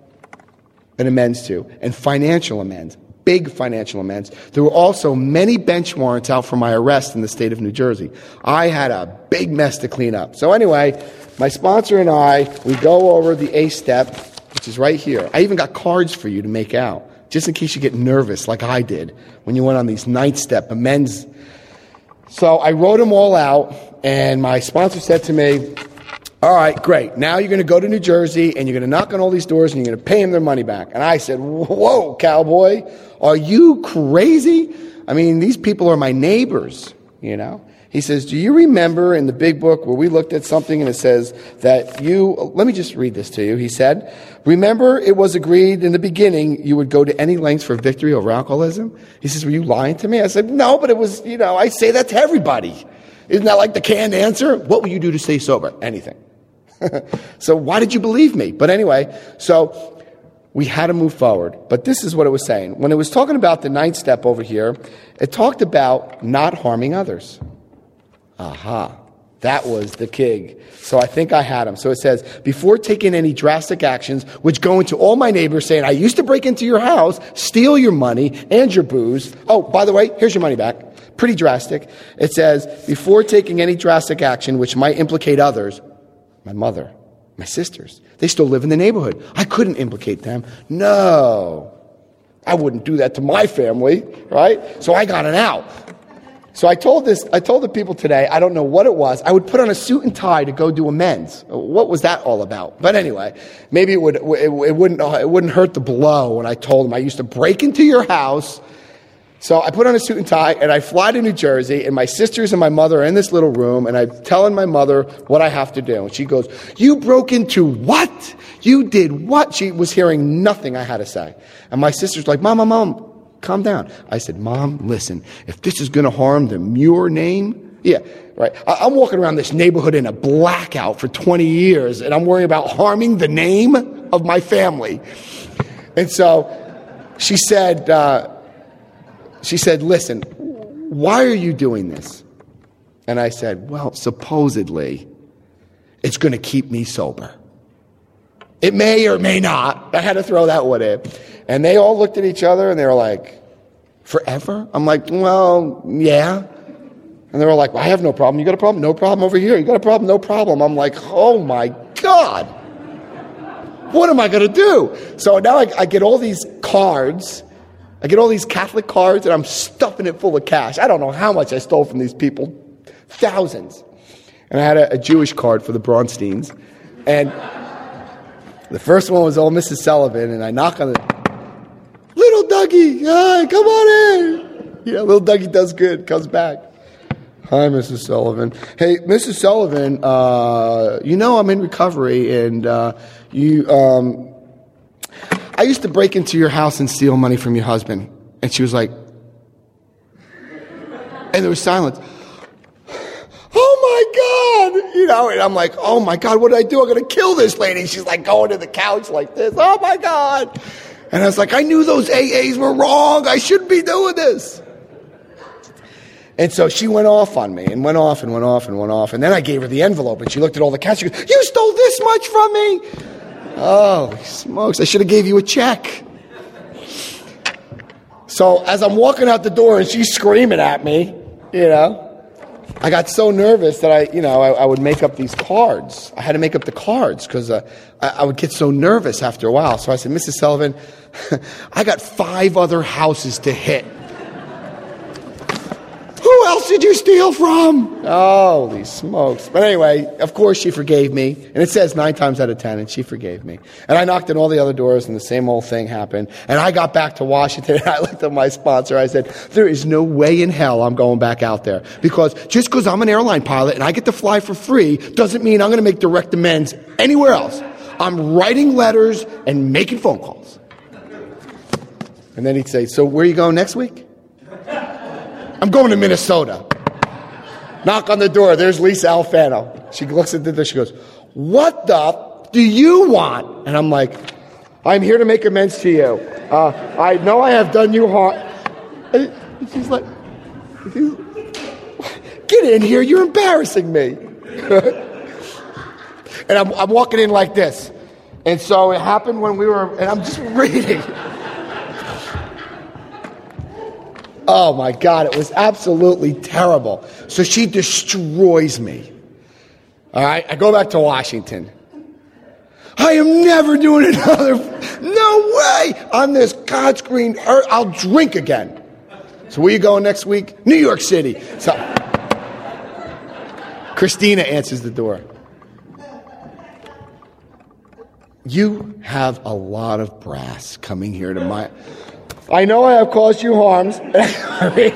an amends to, and financial amends, big financial amends. There were also many bench warrants out for my arrest in the state of New Jersey. I had a big mess to clean up. So anyway, my sponsor and I, we go over the A step, which is right here. I even got cards for you to make out, just in case you get nervous like I did when you went on these ninth step amends. So I wrote them all out, and my sponsor said to me, all right, great. Now you're going to go to New Jersey and you're going to knock on all these doors and you're going to pay them their money back. And I said, whoa, cowboy, are you crazy? I mean, these people are my neighbors, you know. He says, do you remember in the big book where we looked at something and it says that you, let me just read this to you. He said, remember it was agreed in the beginning you would go to any lengths for victory over alcoholism? He says, were you lying to me? I said, no, but it was, you know, I say that to everybody. Isn't that like the canned answer? What will you do to stay sober? Anything. So why did you believe me? But anyway, so we had to move forward. But this is what it was saying. When it was talking about the ninth step over here, it talked about not harming others. Aha. That was the key. So I think I had him. So it says, before taking any drastic actions, which go into all my neighbors saying, I used to break into your house, steal your money and your booze. Oh, by the way, here's your money back. pretty drastic. It says, before taking any drastic action which might implicate others, my mother, my sisters, they still live in the neighborhood. I couldn't implicate them. No, I wouldn't do that to my family, right? So I got an out. So I told this, I told the people today, I don't know what it was. I would put on a suit and tie to go do amends. What was that all about? But anyway, maybe it would, it, it wouldn't, it wouldn't hurt the blow when I told them I used to break into your house. So I put on a suit and tie and I fly to New Jersey, and my sisters and my mother are in this little room, and I'm telling my mother what I have to do. And she goes, you broke into what? You did what? She was hearing nothing I had to say. And my sister's like, Mom, Mom, Mom, calm down. I said, Mom, listen, if this is going to harm the Muir name, yeah, right. I- I'm walking around this neighborhood in a blackout for twenty years, and I'm worrying about harming the name of my family. And so she said, uh, she said, listen, why are you doing this? And I said, well, supposedly, it's going to keep me sober. It may or may not. I had to throw that one in. And they all looked at each other and they were like, forever? I'm like, well, yeah. And they were like, well, I have no problem. You got a problem? No problem over here. You got a problem? No problem. I'm like, oh my God. What am I going to do? So now I, I get all these cards. I get all these Catholic cards and I'm stuffing it full of cash. I don't know how much I stole from these people. Thousands. And I had a, a Jewish card for the Bronsteins. And the first one was old Missus Sullivan, and I knock on the, little Dougie, hi, come on in. Yeah, little Dougie does good, comes back. Hi, Missus Sullivan. Hey, Missus Sullivan, uh, you know I'm in recovery, and uh, you, um, I used to break into your house and steal money from your husband. And she was like, and there was silence. Oh my God, you know, and I'm like, oh my God, what did I do? I'm going to kill this lady. She's like going to the couch like this. Oh my God. And I was like, I knew those A As were wrong. I shouldn't be doing this. And so she went off on me and went off and went off and went off. And then I gave her the envelope and she looked at all the cash. She goes, you stole this much from me? Oh, smokes. I should have gave you a check. So as I'm walking out the door and she's screaming at me, you know, I got so nervous that I, you know, I, I would make up these cards. I had to make up the cards because uh, I, I would get so nervous after a while. So I said, Missus Sullivan, I got five other houses to hit. Who else did you steal from? Holy smokes. But anyway, of course she forgave me. And it says nine times out of ten, and she forgave me. And I knocked on all the other doors, and the same old thing happened. And I got back to Washington, and I looked at my sponsor. I said, there is no way in hell I'm going back out there. Because just because I'm an airline pilot and I get to fly for free doesn't mean I'm going to make direct amends anywhere else. I'm writing letters and making phone calls. And then he'd say, so where are you going next week? I'm going to Minnesota. Knock on the door. There's Lisa Alfano. She looks at the door. She goes, what the do you want? And I'm like, I'm here to make amends to you. Uh, I know I have done you harm. And she's like, get in here. You're embarrassing me. And I'm, I'm walking in like this. And so it happened when we were, and I'm just reading. Oh my God, it was absolutely terrible. So she destroys me. All right, I go back to Washington. I am never doing another, no way, on this God's green earth. I'll drink again. So where you going next week? New York City. So Christina answers the door. You have a lot of brass coming here to my... I know I have caused you harms. Get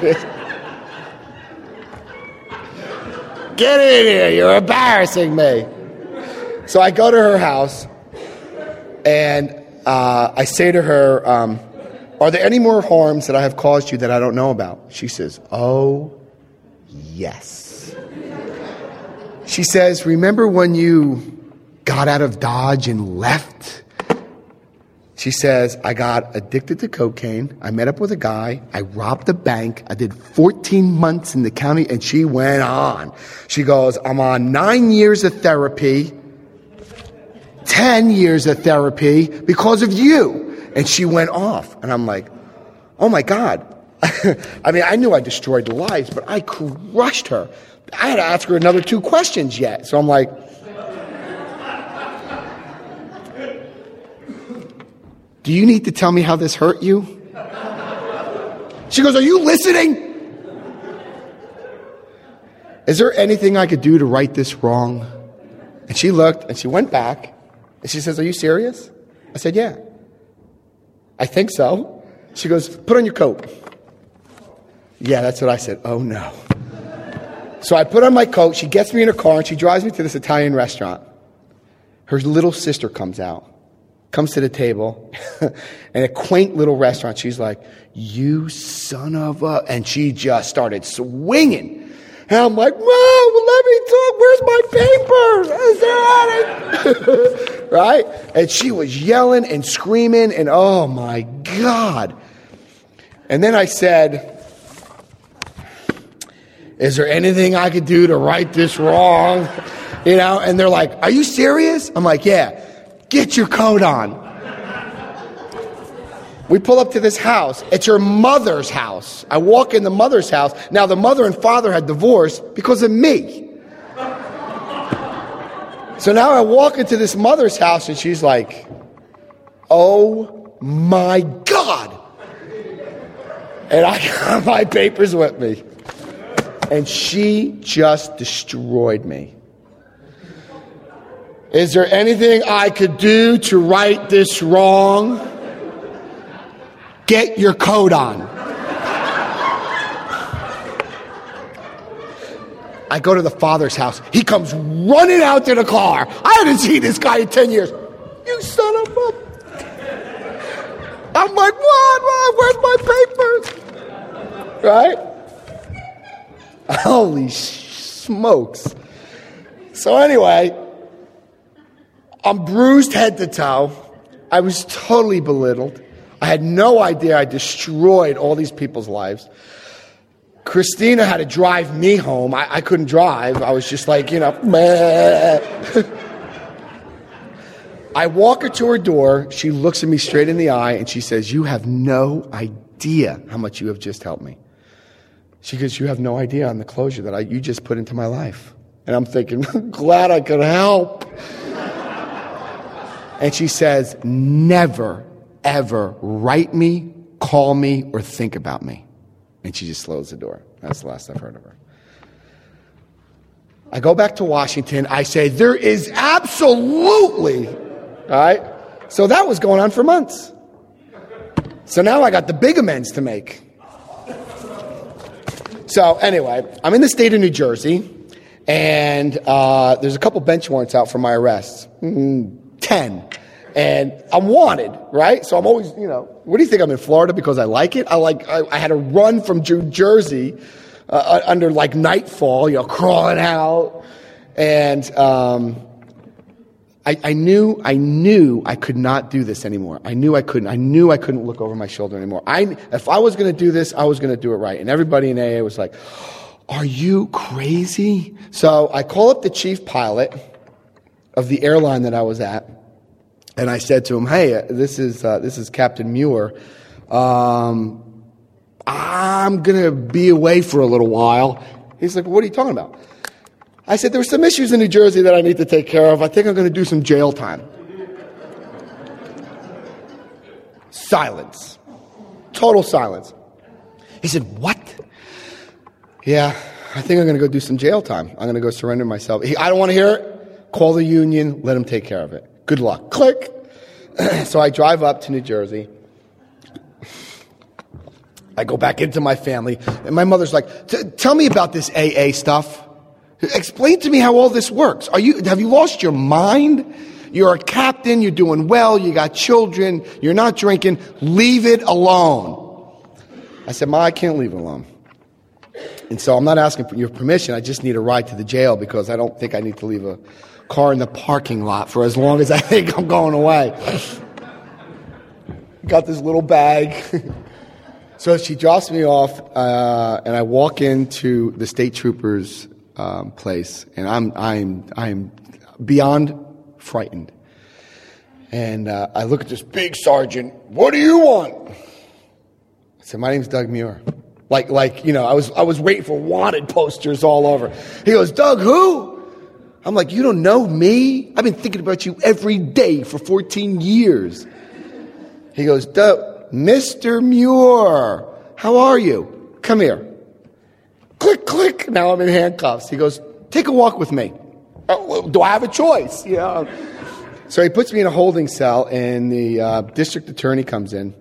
in here. You're embarrassing me. So I go to her house, and uh, I say to her, um, are there any more harms that I have caused you that I don't know about? She says, oh, yes. She says, remember when you got out of Dodge and left? She says, I got addicted to cocaine. I met up with a guy. I robbed a bank. I did fourteen months in the county, and she went on. She goes, I'm on nine years of therapy, ten years of therapy because of you. And she went off. And I'm like, oh my God, I mean, I knew I destroyed the lives, but I crushed her. I had to ask her another two questions yet. So I'm like, do you need to tell me how this hurt you? She goes, are you listening? Is there anything I could do to right this wrong? And she looked and she went back and she says, are you serious? I said, yeah. I think so. She goes, put on your coat. Yeah, that's what I said. Oh no. So I put on my coat. She gets me in her car and she drives me to this Italian restaurant. Her little sister comes out, comes to the table, in a quaint little restaurant. She's like, you son of a... And she just started swinging. And I'm like, Mom, let me talk. Where's my papers? Is there any? Right? And she was yelling and screaming and oh my God. And then I said, is there anything I could do to right this wrong? You know, and they're like, are you serious? I'm like, yeah, get your coat on. We pull up to this house. It's her mother's house. I walk in the mother's house. Now, the mother and father had divorced because of me. So now I walk into this mother's house and she's like, oh my God. And I got my papers with me. And she just destroyed me. Is there anything I could do to right this wrong? Get your coat on. I go to the father's house. He comes running out to the car. I haven't seen this guy in ten years. You son of a... I'm like, what? what? Where's my papers? Right? Holy smokes. So anyway, I'm bruised head to toe. I was totally belittled. I had no idea I destroyed all these people's lives. Christina had to drive me home. I, I couldn't drive. I was just like, you know, meh. I walk her to her door. She looks at me straight in the eye and she says, you have no idea how much you have just helped me. She goes, you have no idea on the closure that I, you just put into my life. And I'm thinking, glad I could help. And she says, never, ever write me, call me, or think about me. And she just slows the door. That's the last I've heard of her. I go back to Washington. I say, there is absolutely, all right? So that was going on for months. So now I got the big amends to make. So anyway, I'm in the state of New Jersey, and uh, there's a couple bench warrants out for my arrests. Mm, ten. And I'm wanted, right? So I'm always, you know, what do you think? I'm in Florida because I like it? I like, I, I had to run from New Jersey uh, under like nightfall, you know, crawling out. And um, I, I knew, I knew I could not do this anymore. I knew I couldn't. I knew I couldn't look over my shoulder anymore. I, if I was going to do this, I was going to do it right. And everybody in A A was like, are you crazy? So I call up the chief pilot of the airline that I was at. And I said to him, hey, this is uh, this is Captain Muir. Um, I'm going to be away for a little while. He's like, well, what are you talking about? I said, there were some issues in New Jersey that I need to take care of. I think I'm going to do some jail time. Silence. Total silence. He said, what? Yeah, I think I'm going to go do some jail time. I'm going to go surrender myself. He, I don't want to hear it. Call the union. Let them take care of it. Good luck. Click. So I drive up to New Jersey. I go back into my family. And my mother's like, tell me about this A A stuff. Explain to me how all this works. Are you, have you lost your mind? You're a captain. You're doing well. You got children. You're not drinking. Leave it alone. I said, Ma, I can't leave it alone. And so I'm not asking for your permission. I just need a ride to the jail because I don't think I need to leave a car in the parking lot for as long as I think I'm going away. Got this little bag. So she drops me off, uh, and I walk into the state trooper's um, place, and I'm I'm I'm beyond frightened. And uh, I look at this big sergeant. What do you want? I said, my name's Doug Muir. Like, like, you know, I was, I was waiting for wanted posters all over. He goes, Doug, who? I'm like, you don't know me? I've been thinking about you every day for fourteen years. He goes, Doug, Mister Muir, how are you? Come here. Click, click. Now I'm in handcuffs. He goes, take a walk with me. Oh, do I have a choice? Yeah. So he puts me in a holding cell, and the uh, district attorney comes in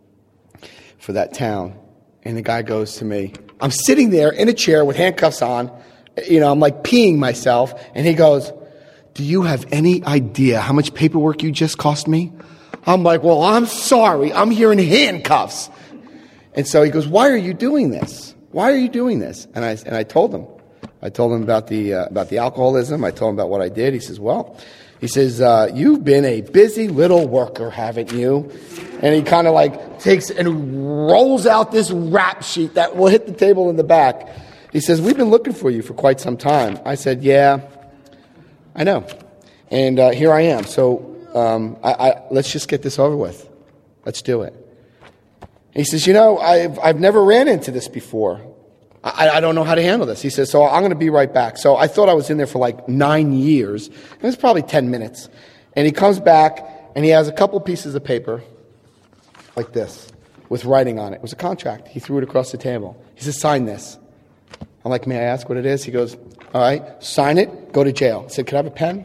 for that town. And the guy goes to me, I'm sitting there in a chair with handcuffs on, you know, I'm like peeing myself. And he goes, do you have any idea how much paperwork you just cost me? I'm like, well, I'm sorry. I'm here in handcuffs. And so he goes, why are you doing this? Why are you doing this? And I, and I told him. I told him about the, uh, about the alcoholism. I told him about what I did. He says, well, he says, uh, you've been a busy little worker, haven't you? And he kind of like takes and rolls out this rap sheet that will hit the table in the back. He says, we've been looking for you for quite some time. I said, yeah, I know. And uh, here I am. So um, I, I, let's just get this over with. Let's do it. He says, you know, I've, I've never ran into this before. I, I don't know how to handle this. He says, so I'm going to be right back. So I thought I was in there for like nine years. It was probably ten minutes. And he comes back, and he has a couple pieces of paper like this with writing on it. It was a contract. He threw it across the table. He says, sign this. I'm like, may I ask what it is? He goes, all right, sign it, go to jail. I said, can I have a pen?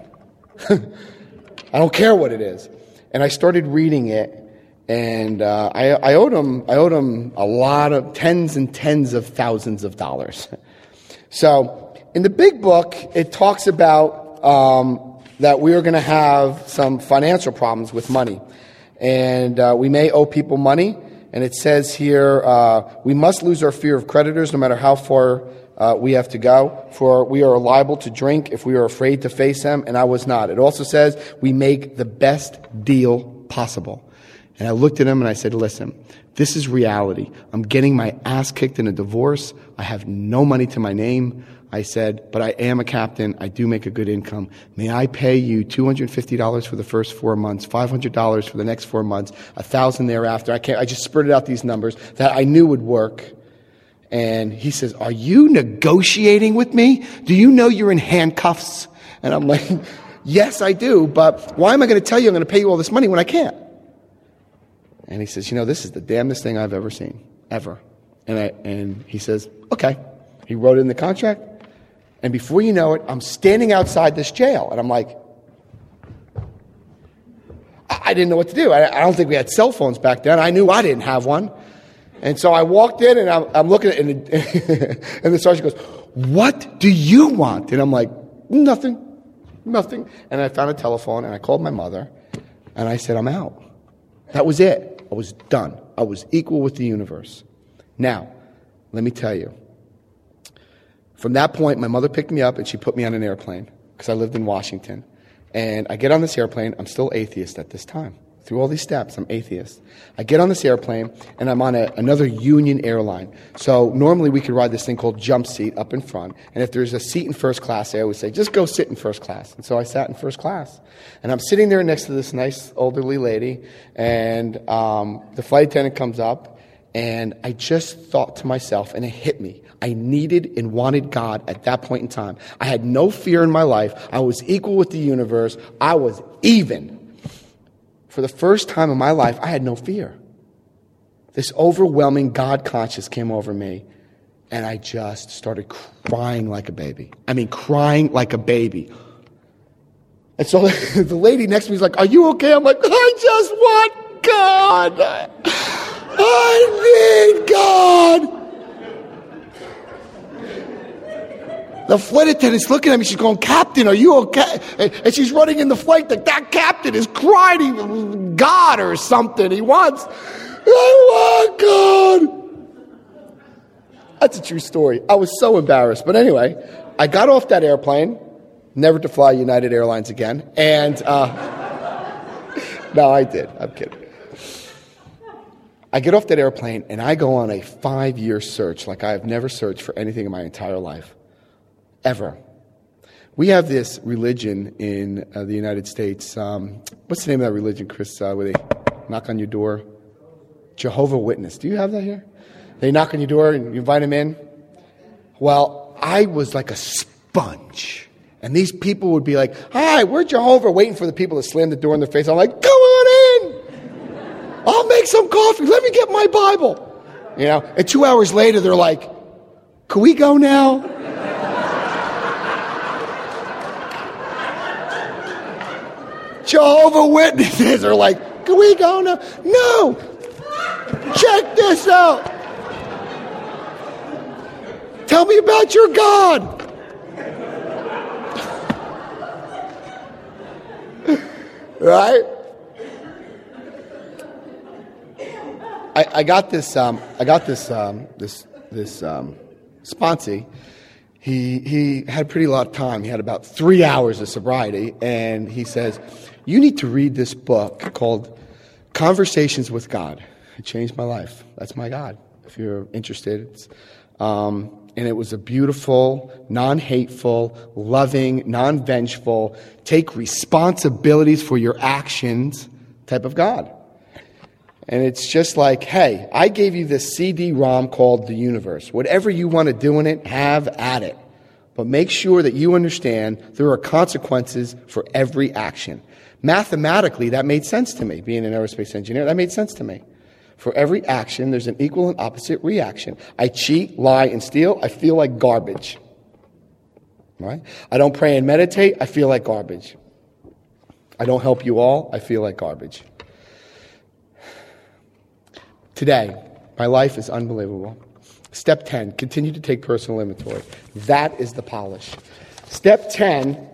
I don't care what it is. And I started reading it. And uh, I, I owed him. I owed him a lot of tens and tens of thousands of dollars. So, in the big book, it talks about um, that we are going to have some financial problems with money, and uh, we may owe people money. And it says here, uh, we must lose our fear of creditors, no matter how far uh, we have to go. For we are liable to drink if we are afraid to face them. And I was not. It also says we make the best deal possible. And I looked at him and I said, listen, this is reality. I'm getting my ass kicked in a divorce. I have no money to my name. I said, but I am a captain. I do make a good income. May I pay you two hundred fifty dollars for the first four months, five hundred dollars for the next four months, one thousand dollars thereafter. I can't, I just spurted out these numbers that I knew would work. And he says, are you negotiating with me? Do you know you're in handcuffs? And I'm like, yes, I do. But why am I going to tell you I'm going to pay you all this money when I can't? And he says, you know, this is the damnedest thing I've ever seen, ever. And I, and he says, okay. He wrote it in the contract. And before you know it, I'm standing outside this jail. And I'm like, I, I didn't know what to do. I, I don't think we had cell phones back then. I knew I didn't have one. And so I walked in and I'm, I'm looking at it. And, and the sergeant goes, what do you want? And I'm like, nothing, nothing. And I found a telephone and I called my mother. And I said, I'm out. That was it. I was done. I was equal with the universe. Now, let me tell you. From that point, my mother picked me up and she put me on an airplane because I lived in Washington. And I get on this airplane. I'm still atheist at this time. Through all these steps, I'm atheist. I get on this airplane and I'm on a, another Union airline. So normally we could ride this thing called jump seat up in front. And if there's a seat in first class, I always say, just go sit in first class. And so I sat in first class. And I'm sitting there next to this nice elderly lady. And um, the flight attendant comes up. And I just thought to myself, and it hit me. I needed and wanted God at that point in time. I had no fear in my life. I was equal with the universe. I was even. For the first time in my life, I had no fear. This overwhelming God conscious came over me, and I just started crying like a baby. I mean, crying like a baby. And so the lady next to me is like, are you okay? I'm like, I just want God. I need God. The flight attendant's looking at me. She's going, Captain, are you okay? And, and she's running in the flight like, that captain is crying God or something. He wants, I want God. That's a true story. I was so embarrassed. But anyway, I got off that airplane, never to fly United Airlines again. And, uh, no, I did. I'm kidding. I get off that airplane and I go on a five-year search like I have never searched for anything in my entire life. Ever. We have this religion in uh, the United States. Um, what's the name of that religion, Chris, uh, where they knock on your door? Jehovah Witness. Do you have that here? They knock on your door and you invite them in. Well, I was like a sponge. And these people would be like, hi, we're Jehovah, waiting for the people to slam the door in their face. I'm like, come on in. I'll make some coffee. Let me get my Bible. You know, and two hours later, they're like, can we go now? Jehovah Witnesses are like, can we go now? No. Check this out. Tell me about your God. Right? I, I got this. Um, I got this. Um, this. This um, sponsee. He he had a pretty lot of time. He had about three hours of sobriety, and he says, "You need to read this book called Conversations with God." It changed my life. That's my God. If you're interested, it's, um, and it was a beautiful, non-hateful, loving, non-vengeful, take responsibilities for your actions type of God. And it's just like, hey, I gave you this C D ROM called the universe. Whatever you want to do in it, have at it. But make sure that you understand there are consequences for every action. Mathematically, that made sense to me. Being an aerospace engineer, that made sense to me. For every action, there's an equal and opposite reaction. I cheat, lie, and steal. I feel like garbage. Right? I don't pray and meditate. I feel like garbage. I don't help you all. I feel like garbage. Today, my life is unbelievable. Step ten, continue to take personal inventory. That is the polish. Step ten,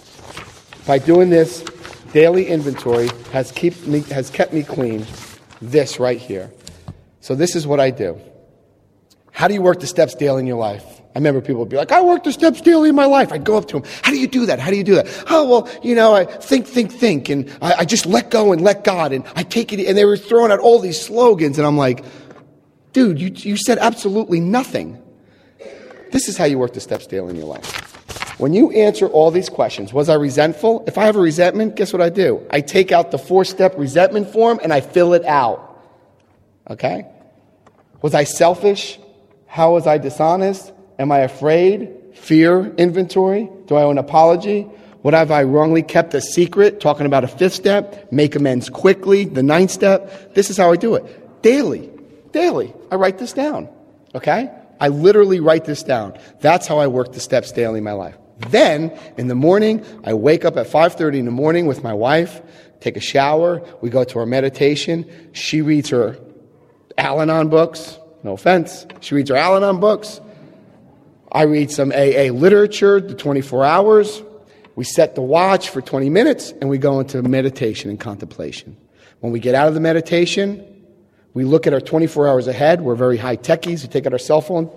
by doing this daily inventory, has keep me has kept me clean. This right here. So this is what I do. How do you work the steps daily in your life? I remember people would be like, I work the steps daily in my life. I'd go up to them. How do you do that? How do you do that? Oh, well, you know, I think, think, think. And I, I just let go and let God. And I take it. And they were throwing out all these slogans. And I'm like, dude, you, you said absolutely nothing. This is how you work the steps daily in your life. When you answer all these questions, was I resentful? If I have a resentment, guess what I do? I take out the four-step resentment form and I fill it out. Okay? Was I selfish? How was I dishonest? Am I afraid? Fear inventory? Do I owe an apology? What have I wrongly kept a secret? Talking about a fifth step. Make amends quickly. The ninth step. This is how I do it. Daily. Daily. I write this down. Okay? I literally write this down. That's how I work the steps daily in my life. Then, in the morning, I wake up at five thirty in the morning with my wife, take a shower, we go to our meditation. She reads her Al-Anon books. No offense. She reads her Al-Anon books. I read some A A literature, the twenty-four hours. We set the watch for twenty minutes, and we go into meditation and contemplation. When we get out of the meditation, we look at our twenty-four hours ahead. We're very high techies. We take out our cell phone.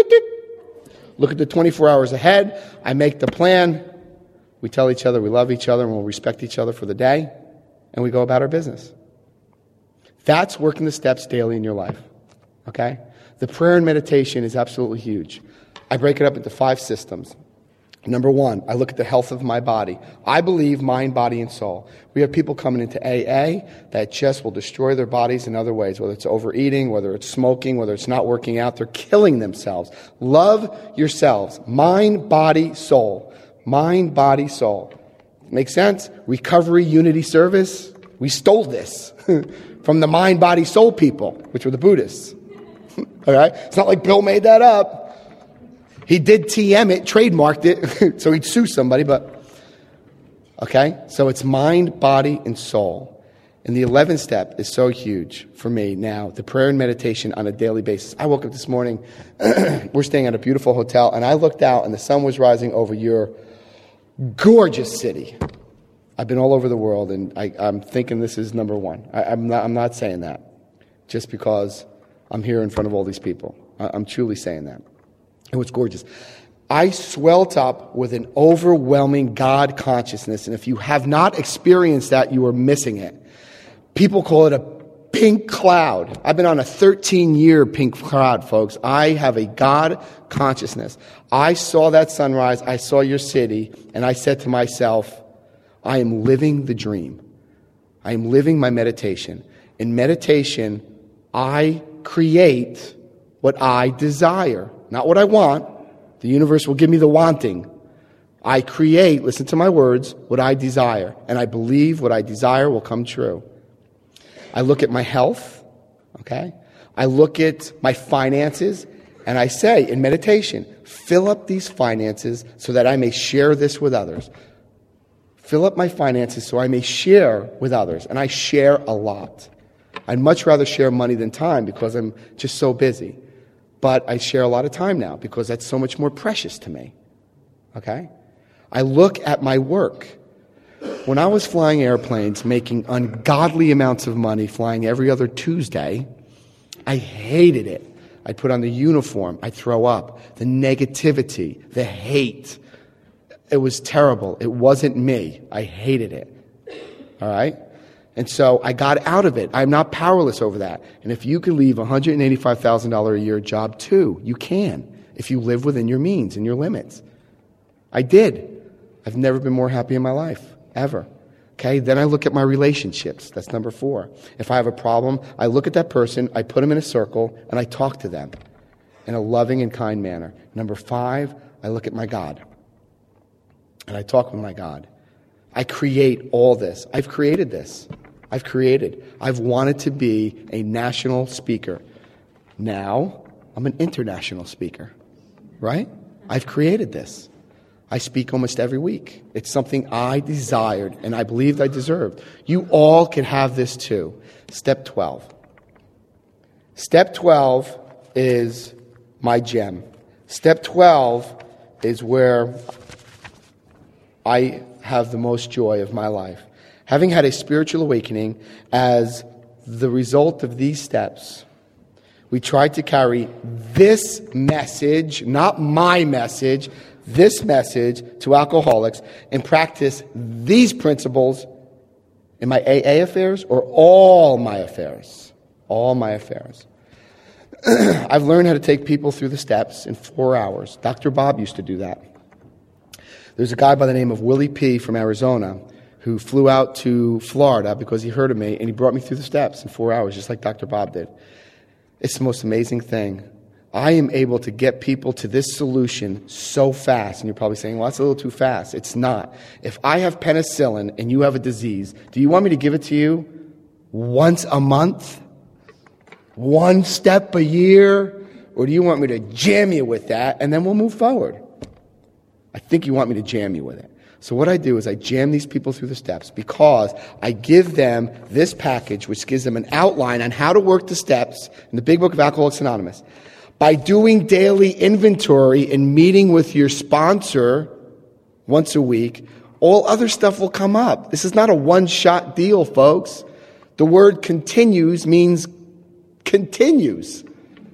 Look at the twenty-four hours ahead. I make the plan. We tell each other we love each other and we'll respect each other for the day. And we go about our business. That's working the steps daily in your life. Okay? The prayer and meditation is absolutely huge. I break it up into five systems. Number one, I look at the health of my body. I believe mind, body, and soul. We have people coming into A A that just will destroy their bodies in other ways, whether it's overeating, whether it's smoking, whether it's not working out. They're killing themselves. Love yourselves. Mind, body, soul. Mind, body, soul. Make sense? Recovery, unity, service. We stole this from the mind, body, soul people, which were the Buddhists. All right? It's not like Bill made that up. He did T M it, trademarked it, so he'd sue somebody, but, okay? So it's mind, body, and soul. And the eleventh step is so huge for me now, the prayer and meditation on a daily basis. I woke up this morning, we're staying at a beautiful hotel, and I looked out, and the sun was rising over your gorgeous city. I've been all over the world, and I, I'm thinking this is number one. I, I'm not, I'm not saying that just because I'm here in front of all these people. I, I'm truly saying that. It was gorgeous. I swelled up with an overwhelming God consciousness, and if you have not experienced that, you are missing it. People call it a pink cloud. I've been on a thirteen-year pink cloud, folks. I have a God consciousness. I saw that sunrise. I saw your city, and I said to myself, I am living the dream. I am living my meditation. In meditation, I create what I desire, not what I want. The universe will give me the wanting. I create, listen to my words, what I desire. And I believe what I desire will come true. I look at my health, okay? I look at my finances, and I say in meditation, fill up these finances so that I may share this with others. Fill up my finances so I may share with others. And I share a lot. I'd much rather share money than time because I'm just so busy. But I share a lot of time now because that's so much more precious to me. Okay? I look at my work. When I was flying airplanes, making ungodly amounts of money, flying every other Tuesday, I hated it. I'd put on the uniform. I'd throw up. The negativity, the hate. It was terrible. It wasn't me. I hated it. All right? And so I got out of it. I'm not powerless over that. And if you can leave a one hundred eighty-five thousand dollars a year job too, you can, if you live within your means and your limits. I did. I've never been more happy in my life, ever. Okay, then I look at my relationships. That's number four. If I have a problem, I look at that person, I put them in a circle, and I talk to them in a loving and kind manner. Number five, I look at my God. And I talk with my God. I create all this. I've created this. I've created. I've wanted to be a national speaker. Now, I'm an international speaker. Right? I've created this. I speak almost every week. It's something I desired and I believed I deserved. You all can have this too. Step twelve. Step twelve is my gem. Step twelve is where I have the most joy of my life. Having had a spiritual awakening as the result of these steps, we tried to carry this message, not my message, this message to alcoholics and practice these principles in my A A affairs or all my affairs. All my affairs. I've learned how to take people through the steps in four hours. Doctor Bob used to do that. There's a guy by the name of Willie P. from Arizona who flew out to Florida because he heard of me and he brought me through the steps in four hours, just like Doctor Bob did. It's the most amazing thing. I am able to get people to this solution so fast. And you're probably saying, well, that's a little too fast. It's not. If I have penicillin and you have a disease, do you want me to give it to you once a month? One step a year? Or do you want me to jam you with that and then we'll move forward? I think you want me to jam you with it. So what I do is I jam these people through the steps because I give them this package which gives them an outline on how to work the steps in the Big Book of Alcoholics Anonymous. By doing daily inventory and meeting with your sponsor once a week, all other stuff will come up. This is not a one-shot deal, folks. The word continues means continues.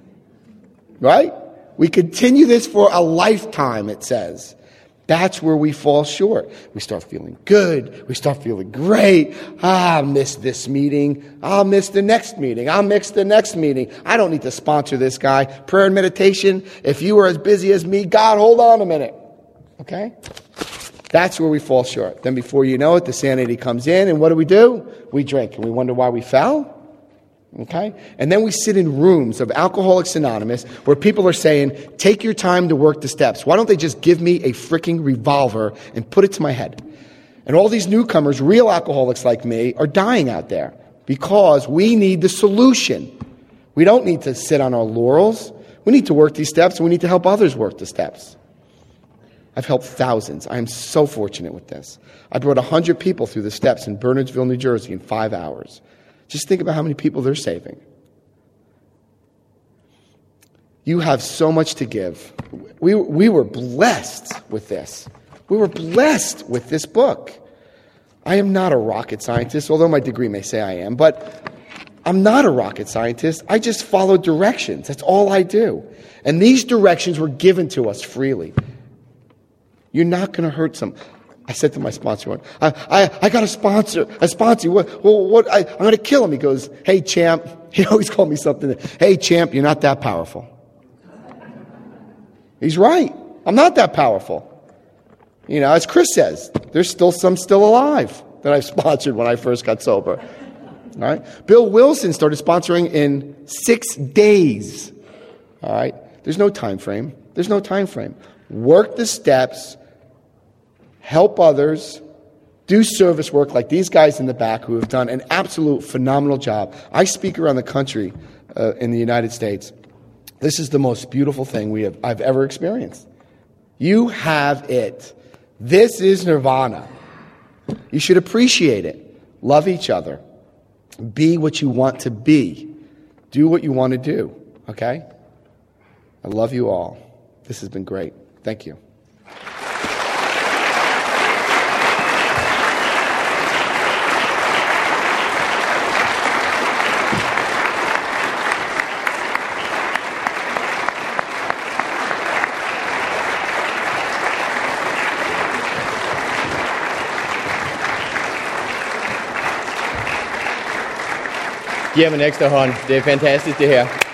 Right? We continue this for a lifetime, it says. That's where we fall short. We start feeling good. We start feeling great. Ah, I'll miss this meeting. I'll miss the next meeting. I'll miss the next meeting. I don't need to sponsor this guy. Prayer and meditation. If you are as busy as me, God, hold on a minute. Okay? That's where we fall short. Then before you know it, the sanity comes in. And what do we do? We drink. And we wonder why we fell. Okay? And then we sit in rooms of Alcoholics Anonymous where people are saying, take your time to work the steps. Why don't they just give me a freaking revolver and put it to my head? And all these newcomers, real alcoholics like me, are dying out there because we need the solution. We don't need to sit on our laurels. We need to work these steps and we need to help others work the steps. I've helped thousands. I am so fortunate with this. I brought one hundred people through the steps in Bernardsville, New Jersey in five hours. Just think about how many people they're saving. You have so much to give. We, we were blessed with this. We were blessed with this book. I am not a rocket scientist, although my degree may say I am, but I'm not a rocket scientist. I just follow directions. That's all I do. And these directions were given to us freely. You're not going to hurt some. I said to my sponsor, I, I, I got a sponsor, a sponsor. What, well, what, I, I'm going to kill him. He goes, hey, champ. He always called me something. Hey, champ, you're not that powerful. He's right. I'm not that powerful. You know, as Chris says, there's still some still alive that I sponsored when I first got sober. All right? Bill Wilson started sponsoring in six days. All right? There's no time frame. There's no time frame. Work the steps, help others, do service work like these guys in the back who have done an absolute phenomenal job. I speak around the country uh, in the United States. This is the most beautiful thing we have I've ever experienced. You have it. This is nirvana. You should appreciate it. Love each other. Be what you want to be. Do what you want to do. Okay? I love you all. This has been great. Thank you. Giv ham en ekstra hånd. Det er fantastisk, det her.